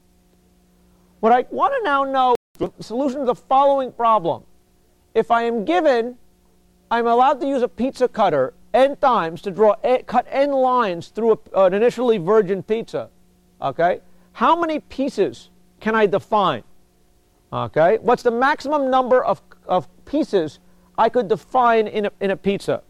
What I want to now know is the solution to the following problem. If I am given, I'm allowed to use a pizza cutter n times to draw, n, cut n lines through a, an initially virgin pizza, okay, how many pieces can I define? Okay, what's the maximum number of, of pieces I could define in a, in a pizza?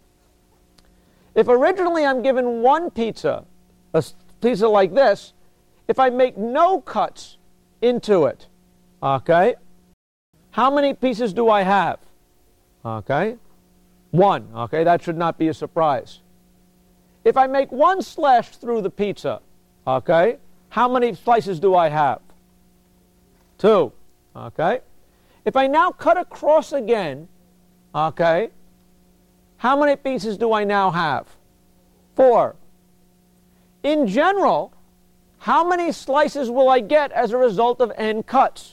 If originally I'm given one pizza, a pizza like this, if I make no cuts into it, okay, how many pieces do I have? Okay, one. Okay, that should not be a surprise. If I make one slash through the pizza, okay, how many slices do I have? Two. Okay? If I now cut across again, okay, how many pieces do I now have? Four. In general, how many slices will I get as a result of n cuts?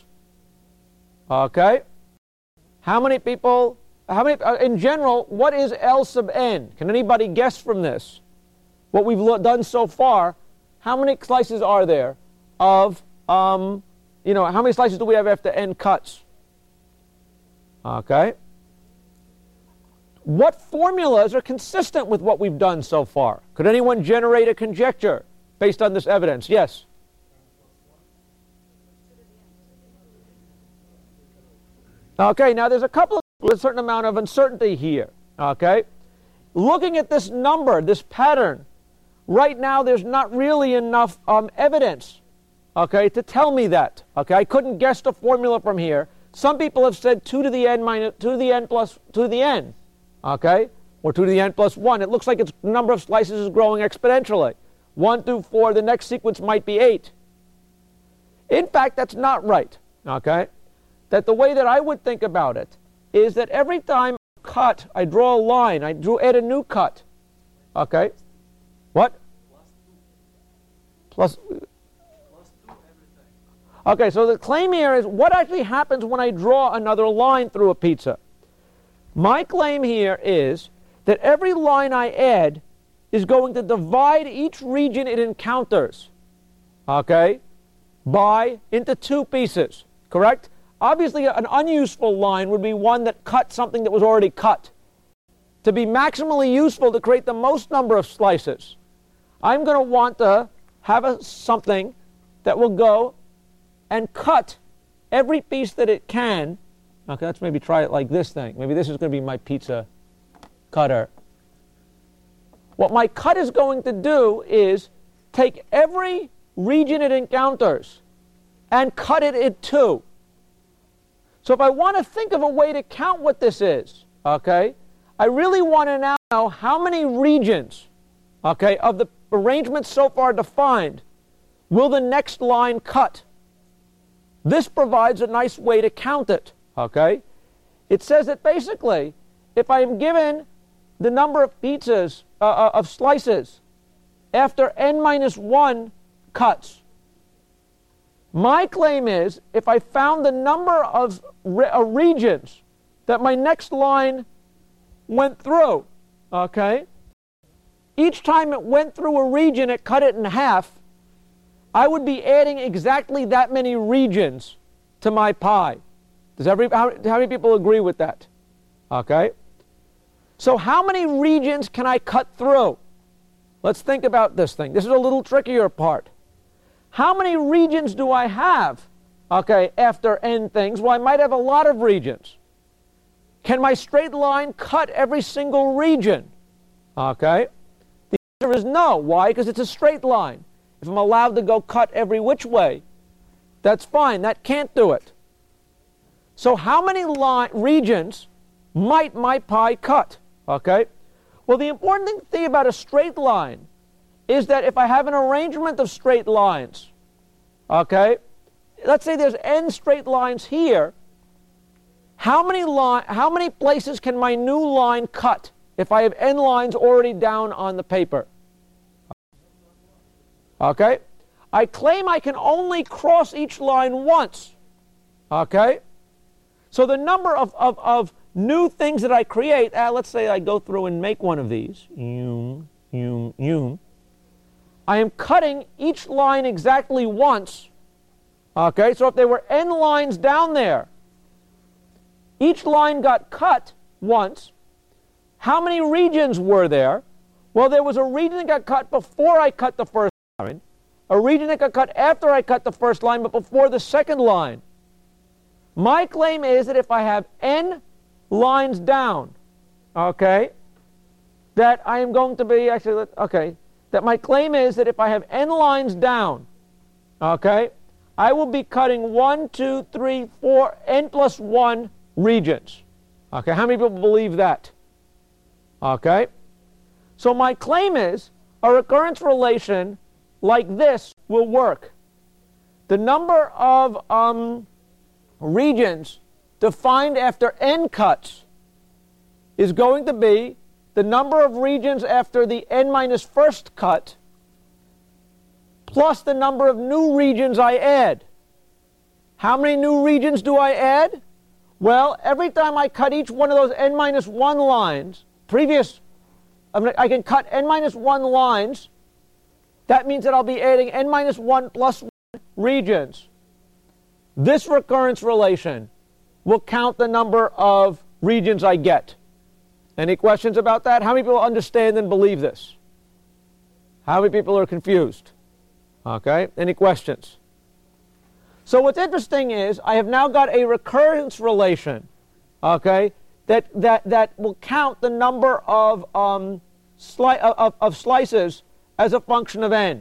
Okay? How many people, how many, uh, in general, what is L sub n? Can anybody guess from this? What we've lo- done so far, how many slices are there of, um, you know, how many slices do we have after n cuts? Okay. What formulas are consistent with what we've done so far? Could anyone generate a conjecture based on this evidence? Yes? Okay, now there's a couple of, a certain amount of uncertainty here. Okay. Looking at this number, this pattern, right now there's not really enough um, evidence, okay, to tell me that. Okay, I couldn't guess the formula from here. Some people have said two to the n minus two to the n plus two to the n, okay, or two to the n plus one. It looks like its number of slices is growing exponentially. One through four, the next sequence might be eight. In fact, that's not right. Okay, that the way that I would think about it is that every time I cut, I draw a line. I drew add a new cut. Okay, what? Plus. Okay, so the claim here is what actually happens when I draw another line through a pizza. My claim here is that every line I add is going to divide each region it encounters, okay, by into two pieces, correct? Obviously, an unuseful line would be one that cut something that was already cut. To be maximally useful, to create the most number of slices, I'm going to want to have a, something that will go and cut every piece that it can. Okay, let's maybe try it like this thing. Maybe this is going to be my pizza cutter. What my cut is going to do is take every region it encounters and cut it in two. So if I want to think of a way to count what this is, okay, I really want to now know how many regions, okay, of the arrangement so far defined will the next line cut. This provides a nice way to count it, okay? It says that basically, if I am given the number of pizzas, uh, of slices, after n minus one cuts, my claim is, if I found the number of re uh, regions that my next line went through, okay, each time it went through a region, it cut it in half, I would be adding exactly that many regions to my pie. Does every, how, how many people agree with that? Okay. So how many regions can I cut through? Let's think about this thing. This is a little trickier part. How many regions do I have, okay, after n things? Well, I might have a lot of regions. Can my straight line cut every single region? Okay. The answer is no. Why? Because it's a straight line. If I'm allowed to go cut every which way, that's fine. That can't do it. So how many line, regions might my pie cut? Okay. Well, the important thing about a straight line is that if I have an arrangement of straight lines, okay, let's say there's n straight lines here, how many, line, how many places can my new line cut if I have n lines already down on the paper? Okay? I claim I can only cross each line once. Okay? So the number of, of, of new things that I create, uh, let's say I go through and make one of these, yum, yum, yum. I am cutting each line exactly once. Okay? So if there were n lines down there, each line got cut once. How many regions were there? Well, there was a region that got cut before I cut the first line, a region that got cut after I cut the first line, but before the second line. My claim is that if I have n lines down, okay, that I am going to be, actually, okay, that my claim is that if I have n lines down, okay, I will be cutting one, two, three, four, n plus one regions. Okay, how many people believe that? Okay, so my claim is a recurrence relation like this will work. The number of um, regions defined after n cuts is going to be the number of regions after the n minus first cut plus the number of new regions I add. How many new regions do I add? Well, every time I cut each one of those n minus one lines, previous, I, mean, I can cut n minus one lines. That means that I'll be adding n minus one plus one regions. This recurrence relation will count the number of regions I get. Any questions about that? How many people understand and believe this? How many people are confused? Okay, any questions? So what's interesting is I have now got a recurrence relation, okay, that, that, that will count the number of, um, sli of, of slices as a function of n.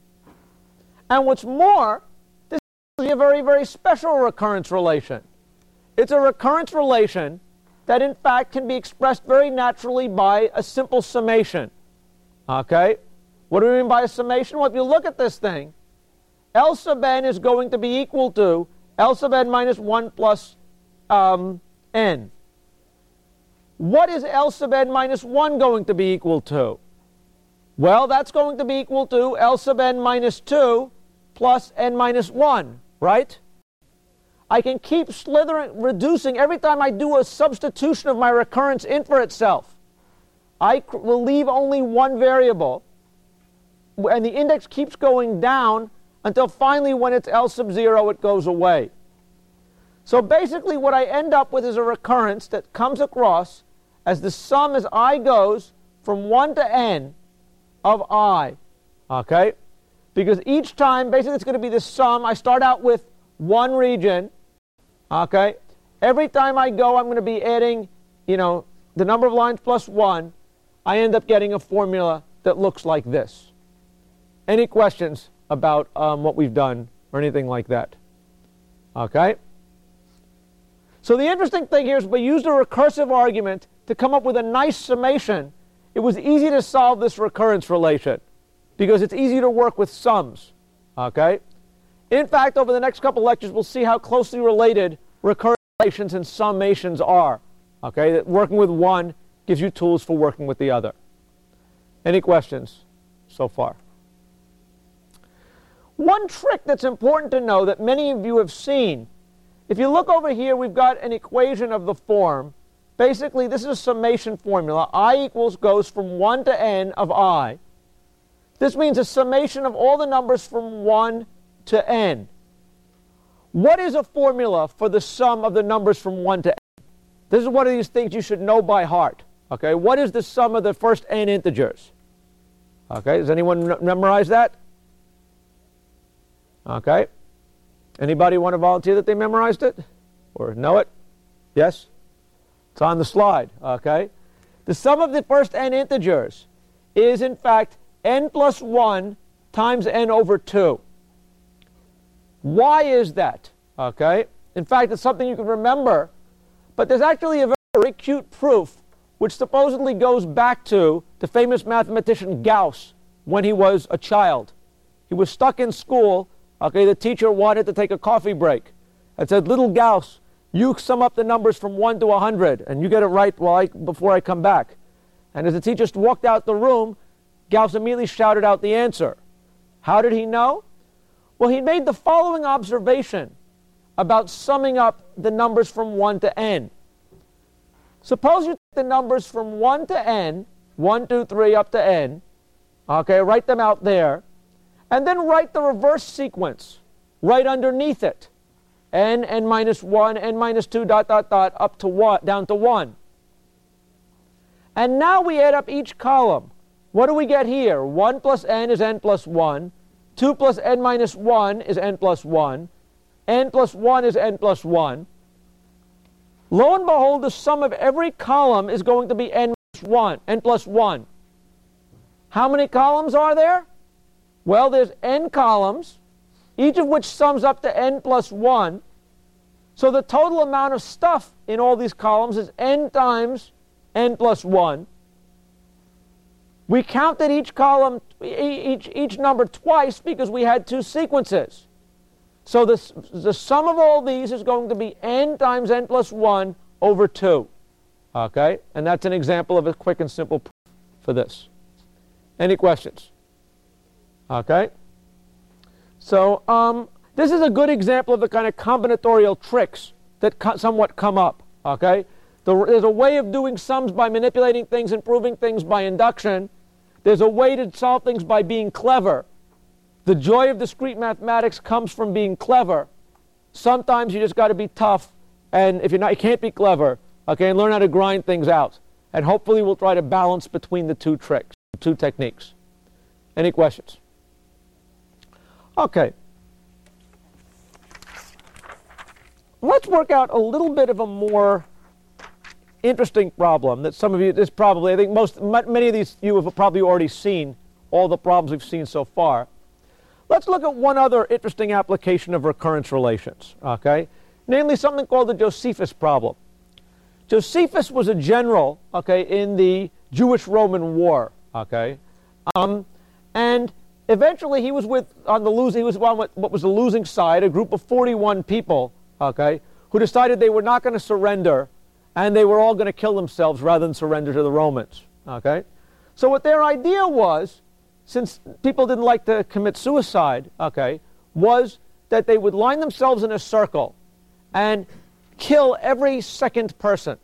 And what's more, this is a very, very special recurrence relation. It's a recurrence relation that in fact can be expressed very naturally by a simple summation. Okay? What do we mean by a summation? Well, if you look at this thing, L sub n is going to be equal to L sub n minus one plus um, n. What is L sub n minus one going to be equal to? Well, that's going to be equal to L sub n minus two plus n minus one, right? I can keep slithering, reducing every time I do a substitution of my recurrence in for itself. I will leave only one variable, and the index keeps going down until finally when it's L sub zero, it goes away. So basically what I end up with is a recurrence that comes across as the sum as I goes from one to n of I, okay? Because each time, basically it's going to be the sum. I start out with one region, okay? Every time I go, I'm going to be adding, you know, the number of lines plus one. I end up getting a formula that looks like this. Any questions about um, what we've done or anything like that? Okay? So the interesting thing here is we used a recursive argument to come up with a nice summation. It was easy to solve this recurrence relation because it's easy to work with sums. Okay? In fact, over the next couple lectures, we'll see how closely related recurrence relations and summations are. Okay? That working with one gives you tools for working with the other. Any questions so far? One trick that's important to know that many of you have seen, if you look over here, we've got an equation of the form. Basically, this is a summation formula. I equals goes from one to n of I. This means a summation of all the numbers from one to n. What is a formula for the sum of the numbers from one to n? This is one of these things you should know by heart. Okay, what is the sum of the first n integers? Okay, does anyone memorize that? Okay. Anybody want to volunteer that they memorized it? Or know it? Yes? It's on the slide. Okay. The sum of the first n integers is, in fact, n plus one times n over two. Why is that? Okay. In fact, it's something you can remember. But there's actually a very cute proof which supposedly goes back to the famous mathematician Gauss when he was a child. He was stuck in school. Okay, the teacher wanted to take a coffee break and said, "Little Gauss, you sum up the numbers from one to one hundred, and you get it right while I, before I come back." And as the teacher walked out the room, Gauss immediately shouted out the answer. How did he know? Well, he made the following observation about summing up the numbers from one to n. Suppose you take the numbers from one to n, one, two, three, up to n, okay, write them out there, and then write the reverse sequence right underneath it. N, n minus one, n minus two, dot, dot, dot, up to one, down to one. And now we add up each column. What do we get here? one plus n is n plus one. two plus n minus one is n plus one. N plus one is n plus one. Lo and behold, the sum of every column is going to be n plus one, n plus one. How many columns are there? Well, there's n columns, each of which sums up to n plus one. So the total amount of stuff in all these columns is n times n plus one. We counted each column, each, each number twice because we had two sequences. So the, the sum of all these is going to be n times n plus one over two. Okay? And that's an example of a quick and simple proof for this. Any questions? Okay? So um, this is a good example of the kind of combinatorial tricks that co somewhat come up. Okay? The, there's a way of doing sums by manipulating things and proving things by induction. There's a way to solve things by being clever. The joy of discrete mathematics comes from being clever. Sometimes you just got to be tough, and if you're not, you can't be clever. Okay, and learn how to grind things out. And hopefully we'll try to balance between the two tricks, two techniques. Any questions? Okay. Let's work out a little bit of a more interesting problem that some of you, this probably, I think most, many of these you have probably already seen all the problems we've seen so far. Let's look at one other interesting application of recurrence relations, okay? Namely something called the Josephus problem. Josephus was a general, okay, in the Jewish-Roman War, okay? Um, and eventually he was with, on the losing, he was on what, what was the losing side, a group of forty-one people, okay, who decided they were not going to surrender, and they were all going to kill themselves rather than surrender to the Romans, okay? So what their idea was, since people didn't like to commit suicide, okay, was that they would line themselves in a circle and kill every second person,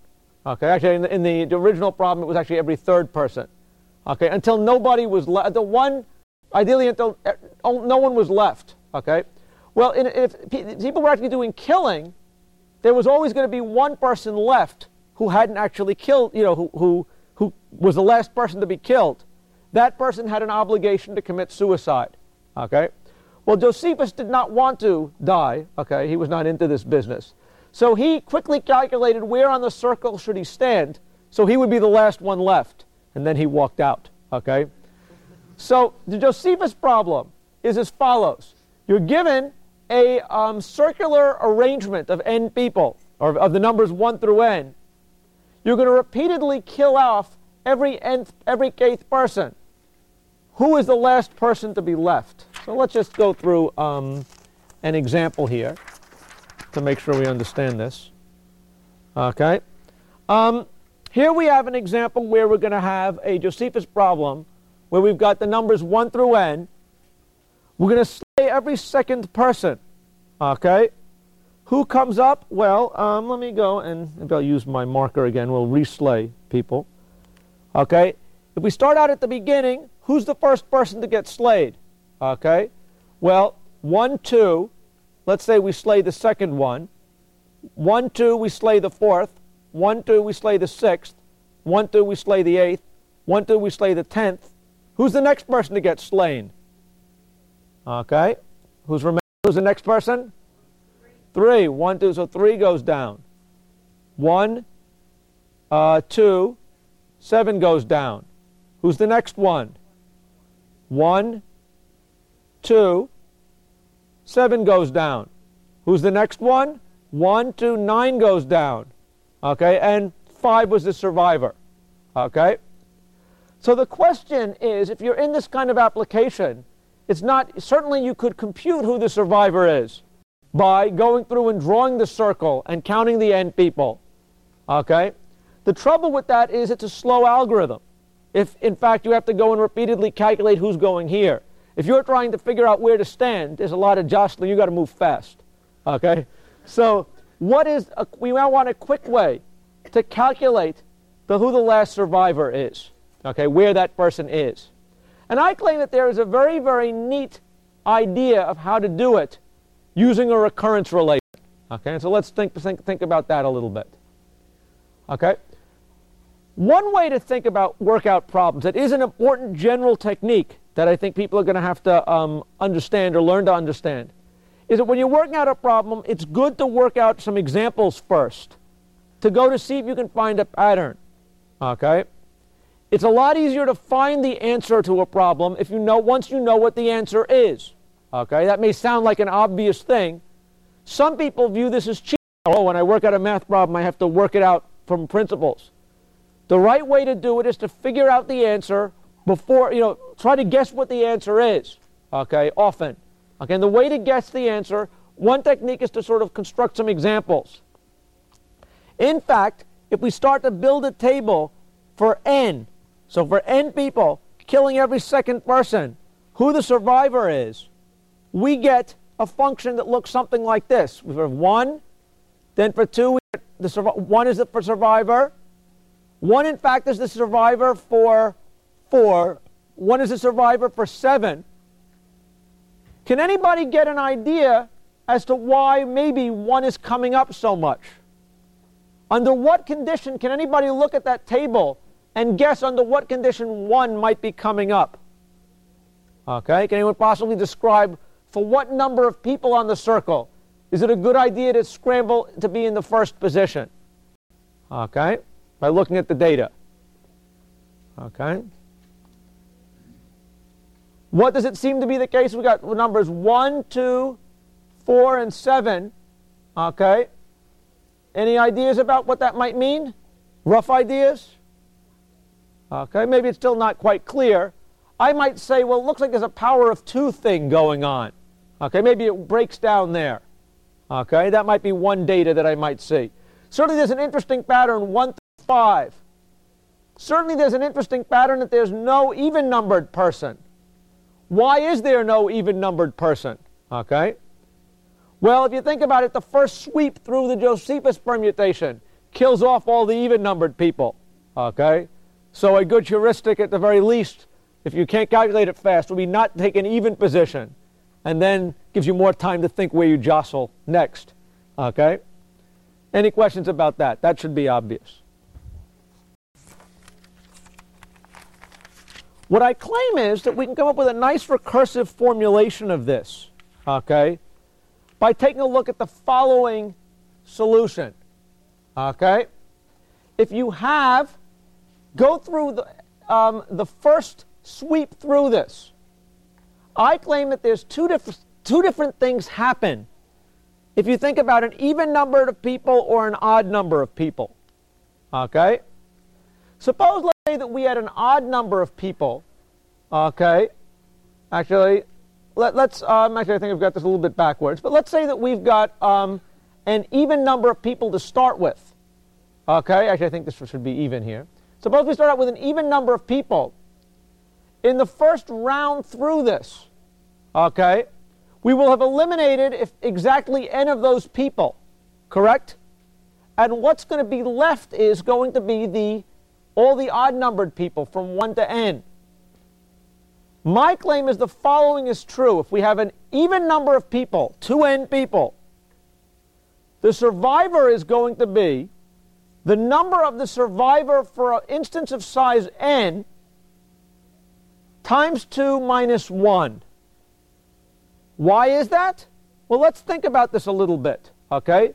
Okay, actually, in the, in the original problem, it was actually every third person. Okay, until nobody was left. The one, ideally, until no one was left. Okay, well, in, if people were actually doing killing, there was always going to be one person left who hadn't actually killed. You know, who who who was the last person to be killed. That person had an obligation to commit suicide. Okay, well, Josephus did not want to die. Okay, he was not into this business. So he quickly calculated where on the circle should he stand, so he would be the last one left, and then he walked out, okay? So the Josephus problem is as follows. You're given a um, circular arrangement of n people, or of the numbers one through n. You're going to repeatedly kill off every nth, every eighth person. Who is the last person to be left? So let's just go through um, an example here to make sure we understand this. Okay. Um, here we have an example where we're going to have a Josephus problem where we've got the numbers one through n. We're going to slay every second person. Okay. Who comes up? Well, um, let me go and maybe I'll use my marker again. We'll reslay people. Okay. If we start out at the beginning, who's the first person to get slayed? Okay. Well, one, two. Let's say we slay the second one. One, two, we slay the fourth. One, two, we slay the sixth. One, two, we slay the eighth. One, two, we slay the tenth. Who's the next person to get slain? Okay. Who's, rem- who's the next person? Three. Three. One, two, so three goes down. One, uh, two, seven goes down. Who's the next one? One, two, seven goes down. Who's the next one? One, two, nine goes down. Okay, and five was the survivor. Okay? So the question is, if you're in this kind of application, it's not, certainly you could compute who the survivor is by going through and drawing the circle and counting the n people. Okay? The trouble with that is it's a slow algorithm. If, in fact, you have to go and repeatedly calculate who's going here. If you're trying to figure out where to stand, there's a lot of jostling. You've got to move fast. Okay? So what is a, we now want a quick way to calculate the, who the last survivor is. Okay? Where that person is. And I claim that there is a very, very neat idea of how to do it using a recurrence relation. Okay? So let's think, think, think about that a little bit. Okay? One way to think about workout problems, that is an important general technique that I think people are going to have to um, understand or learn to understand, is that when you're working out a problem, it's good to work out some examples first, to go to see if you can find a pattern. Okay? It's a lot easier to find the answer to a problem if you know, once you know what the answer is. Okay? That may sound like an obvious thing. Some people view this as cheating. Oh, when I work out a math problem, I have to work it out from principles. The right way to do it is to figure out the answer before, you know, try to guess what the answer is, okay, often. Okay, and the way to guess the answer, one technique is to sort of construct some examples. In fact, if we start to build a table for n, so for n people, killing every second person, who the survivor is, we get a function that looks something like this. We have one, then for two, we get the survi- one is the for survivor. One, in fact, is the survivor for four. One is the survivor for seven. Can anybody get an idea as to why maybe one is coming up so much? Under what condition can anybody look at that table and guess under what condition one might be coming up? Okay, can anyone possibly describe for what number of people on the circle is it a good idea to scramble to be in the first position? Okay. By looking at the data. Okay. What does it seem to be the case? We've got numbers one, two, four, and seven. Okay. Any ideas about what that might mean? Rough ideas? Okay, maybe it's still not quite clear. I might say, well, it looks like there's a power of two thing going on. Okay, maybe it breaks down there. Okay, that might be one data that I might see. Certainly there's an interesting pattern, one through five. Certainly there's an interesting pattern that there's no even-numbered person. Why is there no even-numbered person? Okay. Well, if you think about it, the first sweep through the Josephus permutation kills off all the even-numbered people. Okay? So a good heuristic at the very least, if you can't calculate it fast, will be not take an even position, and then gives you more time to think where you jostle next. Okay? Any questions about that? That should be obvious. What I claim is that we can come up with a nice recursive formulation of this, okay, by taking a look at the following solution. Okay? If you have, go through the, um, the first sweep through this. I claim that there's two, diff- two different things happen if you think about an even number of people or an odd number of people. Okay? Suppose, let's say that we had an odd number of people. Okay? Actually, let, let's, um, actually I think I've got this a little bit backwards, but let's say that we've got um, an even number of people to start with. Okay? Actually, I think this should be even here. Suppose we start out with an even number of people. In the first round through this, okay, we will have eliminated if exactly n of those people, correct? And what's going to be left is going to be the all the odd-numbered people from one to n. My claim is the following is true. If we have an even number of people, two n people, the survivor is going to be the number of the survivor for an instance of size n times two minus one. Why is that? Well, let's think about this a little bit, okay?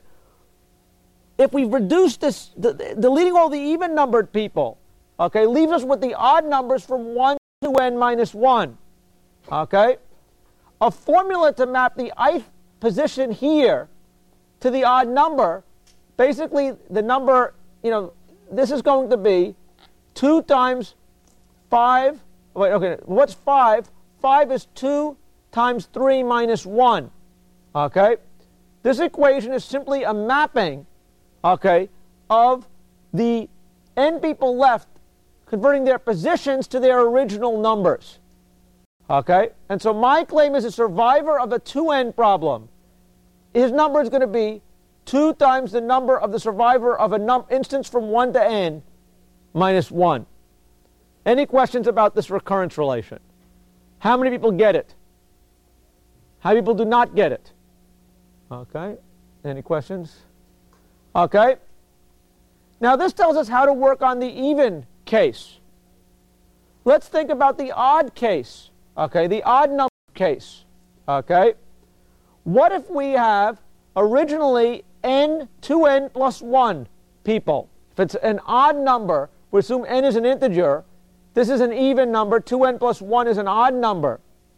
If we've reduced this, the, the, deleting all the even-numbered people, okay, leaves us with the odd numbers from one to n minus one, okay? A formula to map the ith position here to the odd number, basically the number, you know, this is going to be two times five, wait, okay, what's five? five is two times three minus one, okay? This equation is simply a mapping, okay, of the n people left, converting their positions to their original numbers, okay? And so my claim is a survivor of a two n problem. His number is going to be two times the number of the survivor of an num- instance from one to n minus one. Any questions about this recurrence relation? How many people get it? How many people do not get it? Okay. Any questions? Okay. Now this tells us how to work on the even case. Let's think about the odd case. Okay, the odd number case. Okay. What if we have originally n, two n plus one people? If it's an odd number, we assume n is an integer. This is an even number. two n plus one is an odd number.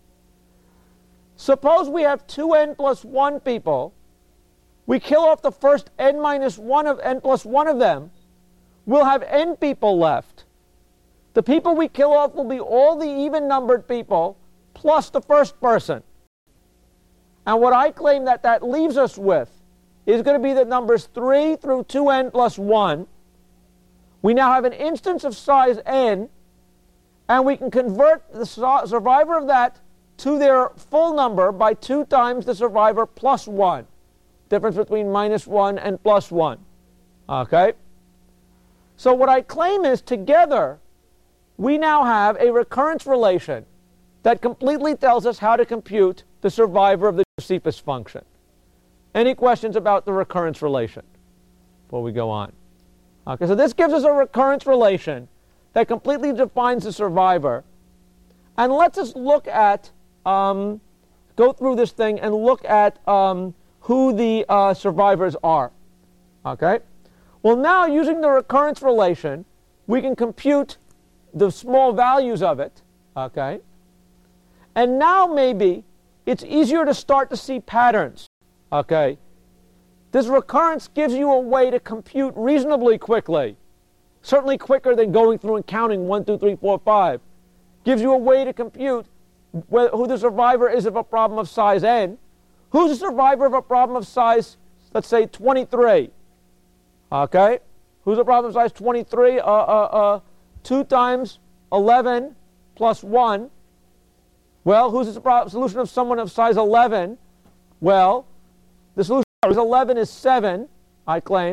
Suppose we have two n plus one people. We kill off the first n minus one of n plus one of them. We'll have n people left. The people we kill off will be all the even-numbered people plus the first person. And what I claim that that leaves us with is going to be the numbers three through two n plus one. We now have an instance of size n, and we can convert the survivor of that to their full number by two times the survivor plus one. Difference between minus one and plus one. Okay? So what I claim is together, we now have a recurrence relation that completely tells us how to compute the survivor of the Josephus function. Any questions about the recurrence relation before we go on? Okay, so this gives us a recurrence relation that completely defines the survivor, and lets us look at, um, go through this thing and look at um, who the uh, survivors are. Okay? Well, now using the recurrence relation, we can compute the small values of it. Okay? And now maybe it's easier to start to see patterns. Okay? This recurrence gives you a way to compute reasonably quickly. Certainly quicker than going through and counting one, two, three, four, five. Gives you a way to compute wh- who the survivor is of a problem of size n. Who's the survivor of a problem of size, let's say, twenty-three? Okay? Who's a problem of size twenty-three? Uh, uh, uh, two times eleven plus one. Well, who's the pro- solution of someone of size eleven? Well, the solution of size eleven is seven, I claim.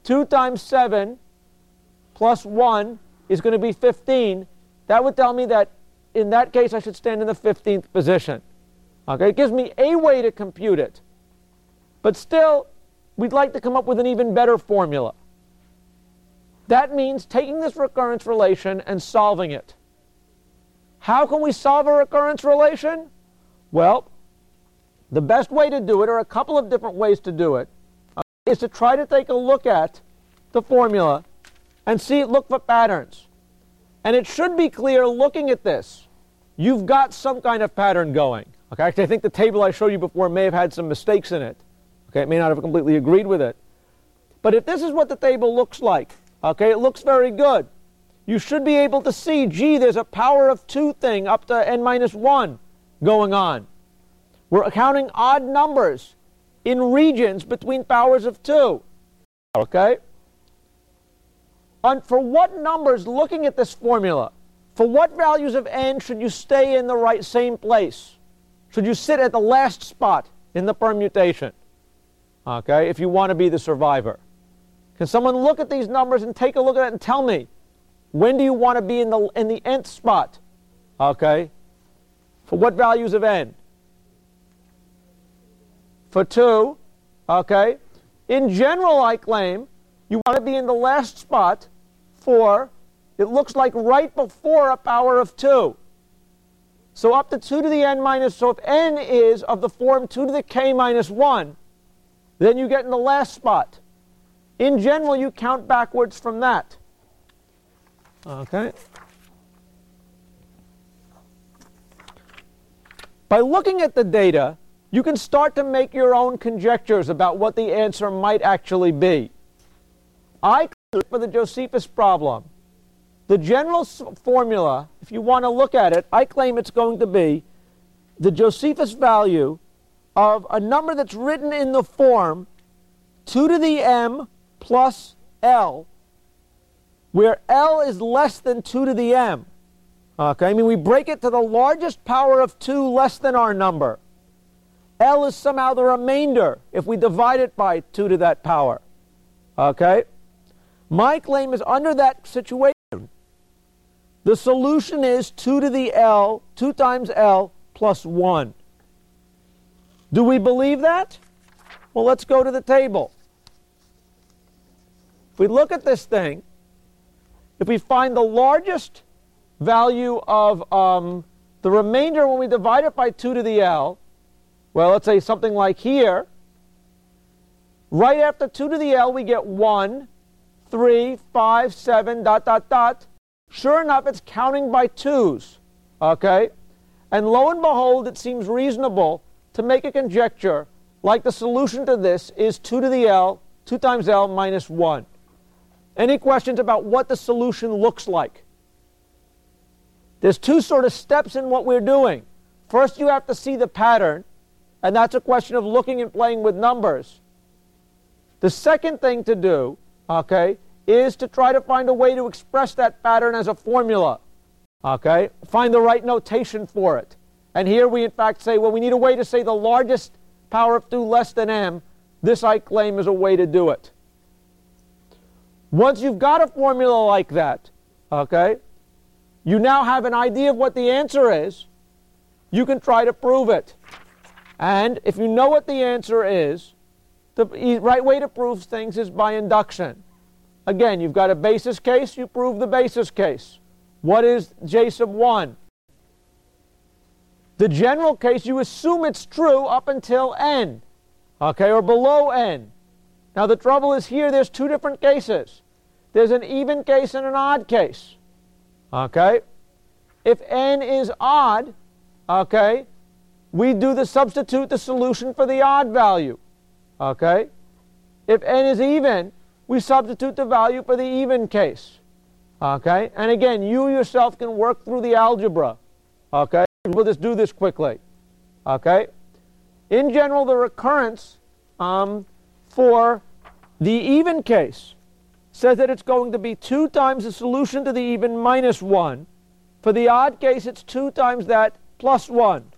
two times seven plus one is going to be fifteen. That would tell me that in that case I should stand in the fifteenth position. Okay, it gives me a way to compute it. But still, we'd like to come up with an even better formula. That means taking this recurrence relation and solving it. How can we solve a recurrence relation? Well, the best way to do it, or a couple of different ways to do it, uh, is to try to take a look at the formula and see, look for patterns. And it should be clear looking at this, you've got some kind of pattern going. Okay, actually, I think the table I showed you before may have had some mistakes in it. Okay, it may not have completely agreed with it. But if this is what the table looks like, okay, it looks very good. You should be able to see, gee, there's a power of two thing up to n minus one going on. We're counting odd numbers in regions between powers of two. Okay? And for what numbers, looking at this formula, for what values of n should you stay in the right same place? Should you sit at the last spot in the permutation? Okay, if you want to be the survivor. Can someone look at these numbers and take a look at it and tell me, when do you want to be in the in the nth spot? Okay, for what values of n? For two, okay. In general, I claim you want to be in the last spot for, it looks like right before a power of two. So up to two to the n minus, so if n is of the form two to the k minus one, then you get in the last spot. In general, you count backwards from that. Okay. By looking at the data, you can start to make your own conjectures about what the answer might actually be. I claim for the Josephus problem, the general formula, if you want to look at it, I claim it's going to be the Josephus value of a number that's written in the form two to the m plus L, where L is less than two to the m. Okay, I mean, we break it to the largest power of two less than our number. L is somehow the remainder if we divide it by two to that power. Okay? My claim is under that situation, the solution is two to the L, two times L plus one. Do we believe that? Well, let's go to the table. If we look at this thing, if we find the largest value of um, the remainder when we divide it by two to the L, well, let's say something like here, right after two to the L we get one, three, five, seven, dot, dot, dot. Sure enough, it's counting by twos, okay? And lo and behold, it seems reasonable to make a conjecture like the solution to this is two to the L, two times L minus one. Any questions about what the solution looks like? There's two sort of steps in what we're doing. First, you have to see the pattern, and that's a question of looking and playing with numbers. The second thing to do, okay, is to try to find a way to express that pattern as a formula. Okay? Find the right notation for it. And here we in fact say, well, we need a way to say the largest power of two less than m. This, I claim, is a way to do it. Once you've got a formula like that, okay, you now have an idea of what the answer is. You can try to prove it. And if you know what the answer is, the right way to prove things is by induction. Again, you've got a basis case, you prove the basis case. What is J sub one? The general case, you assume it's true up until n, okay, or below n. Now the trouble is here, there's two different cases. There's an even case and an odd case, okay? If n is odd, okay, we do the substitute the solution for the odd value, okay? If n is even, we substitute the value for the even case, okay? And again, you yourself can work through the algebra, okay? We'll just do this quickly, okay? In general, the recurrence um, for the even case says that it's going to be two times the solution to the even minus one. For the odd case, it's two times that plus one.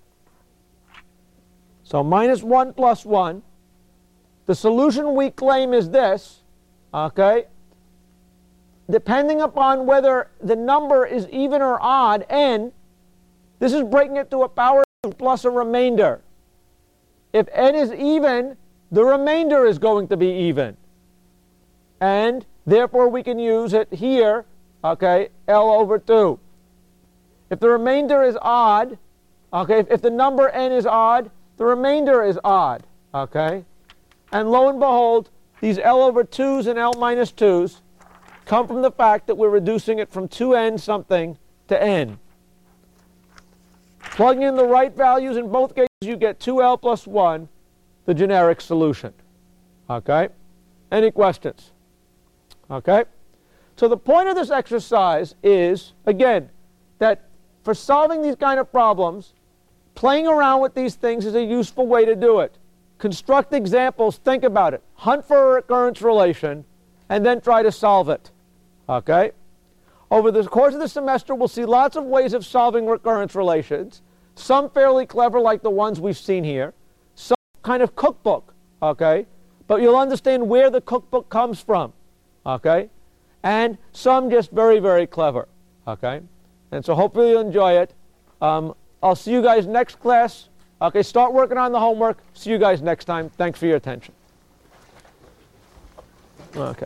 So minus one plus one. The solution we claim is this. okay, depending upon whether the number is even or odd, n, this is breaking it to a power two plus a remainder. If n is even, the remainder is going to be even. And therefore we can use it here, okay, L over two. If the remainder is odd, okay, if, if the number n is odd, the remainder is odd, okay? And lo and behold, these L over twos and L minus twos come from the fact that we're reducing it from two n something to n. Plugging in the right values in both cases, you get two L plus one, the generic solution. Okay? Any questions? Okay? So the point of this exercise is, again, that for solving these kind of problems, playing around with these things is a useful way to do it. Construct examples, think about it, hunt for a recurrence relation, and then try to solve it. Okay? Over the course of the semester, we'll see lots of ways of solving recurrence relations, some fairly clever like the ones we've seen here, some kind of cookbook, okay? But you'll understand where the cookbook comes from, okay? And some just very, very clever, okay? And so hopefully you'll enjoy it. Um, I'll see you guys next class. Okay, start working on the homework. See you guys next time. Thanks for your attention. Okay.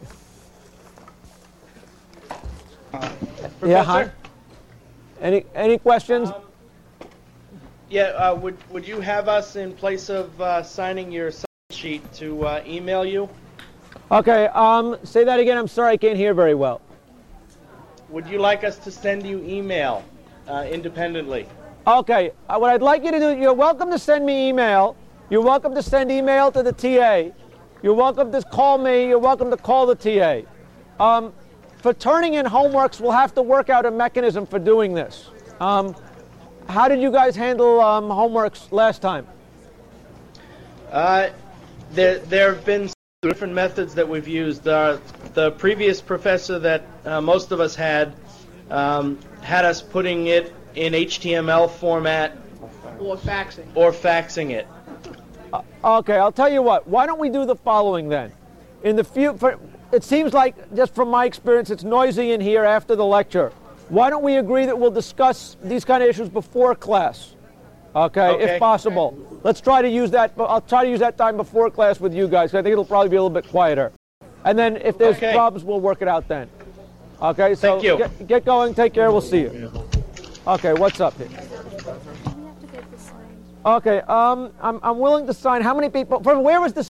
Uh, yeah, hi. Any any questions? Um, yeah, uh, would would you have us in place of uh, signing your sign sheet to uh, email you? Okay. Um, say that again. I'm sorry, I can't hear very well. Would you like us to send you email uh, independently? Okay. Uh, what I'd like you to do, you're welcome to send me email. You're welcome to send email to the T A. You're welcome to call me. You're welcome to call the T A. Um, for turning in homeworks, we'll have to work out a mechanism for doing this. Um, how did you guys handle um, homeworks last time? Uh, there, there have been different methods that we've used. Uh, the previous professor that uh, most of us had um, had us putting it in H T M L format or faxing. Or faxing it. Uh, okay, I'll tell you what. Why don't we do the following then? In the few, for, it seems like, just from my experience, it's noisy in here after the lecture. Why don't we agree that we'll discuss these kind of issues before class? Okay, okay. if possible. Let's try to use that. I'll try to use that time before class with you guys. I think it'll probably be a little bit quieter. And then if there's okay. problems, we'll work it out then. Okay, so Thank you. Get, get going. Take care. We'll see you. Okay, what's up here? Okay, um, I'm I'm willing to sign. How many people? From where was this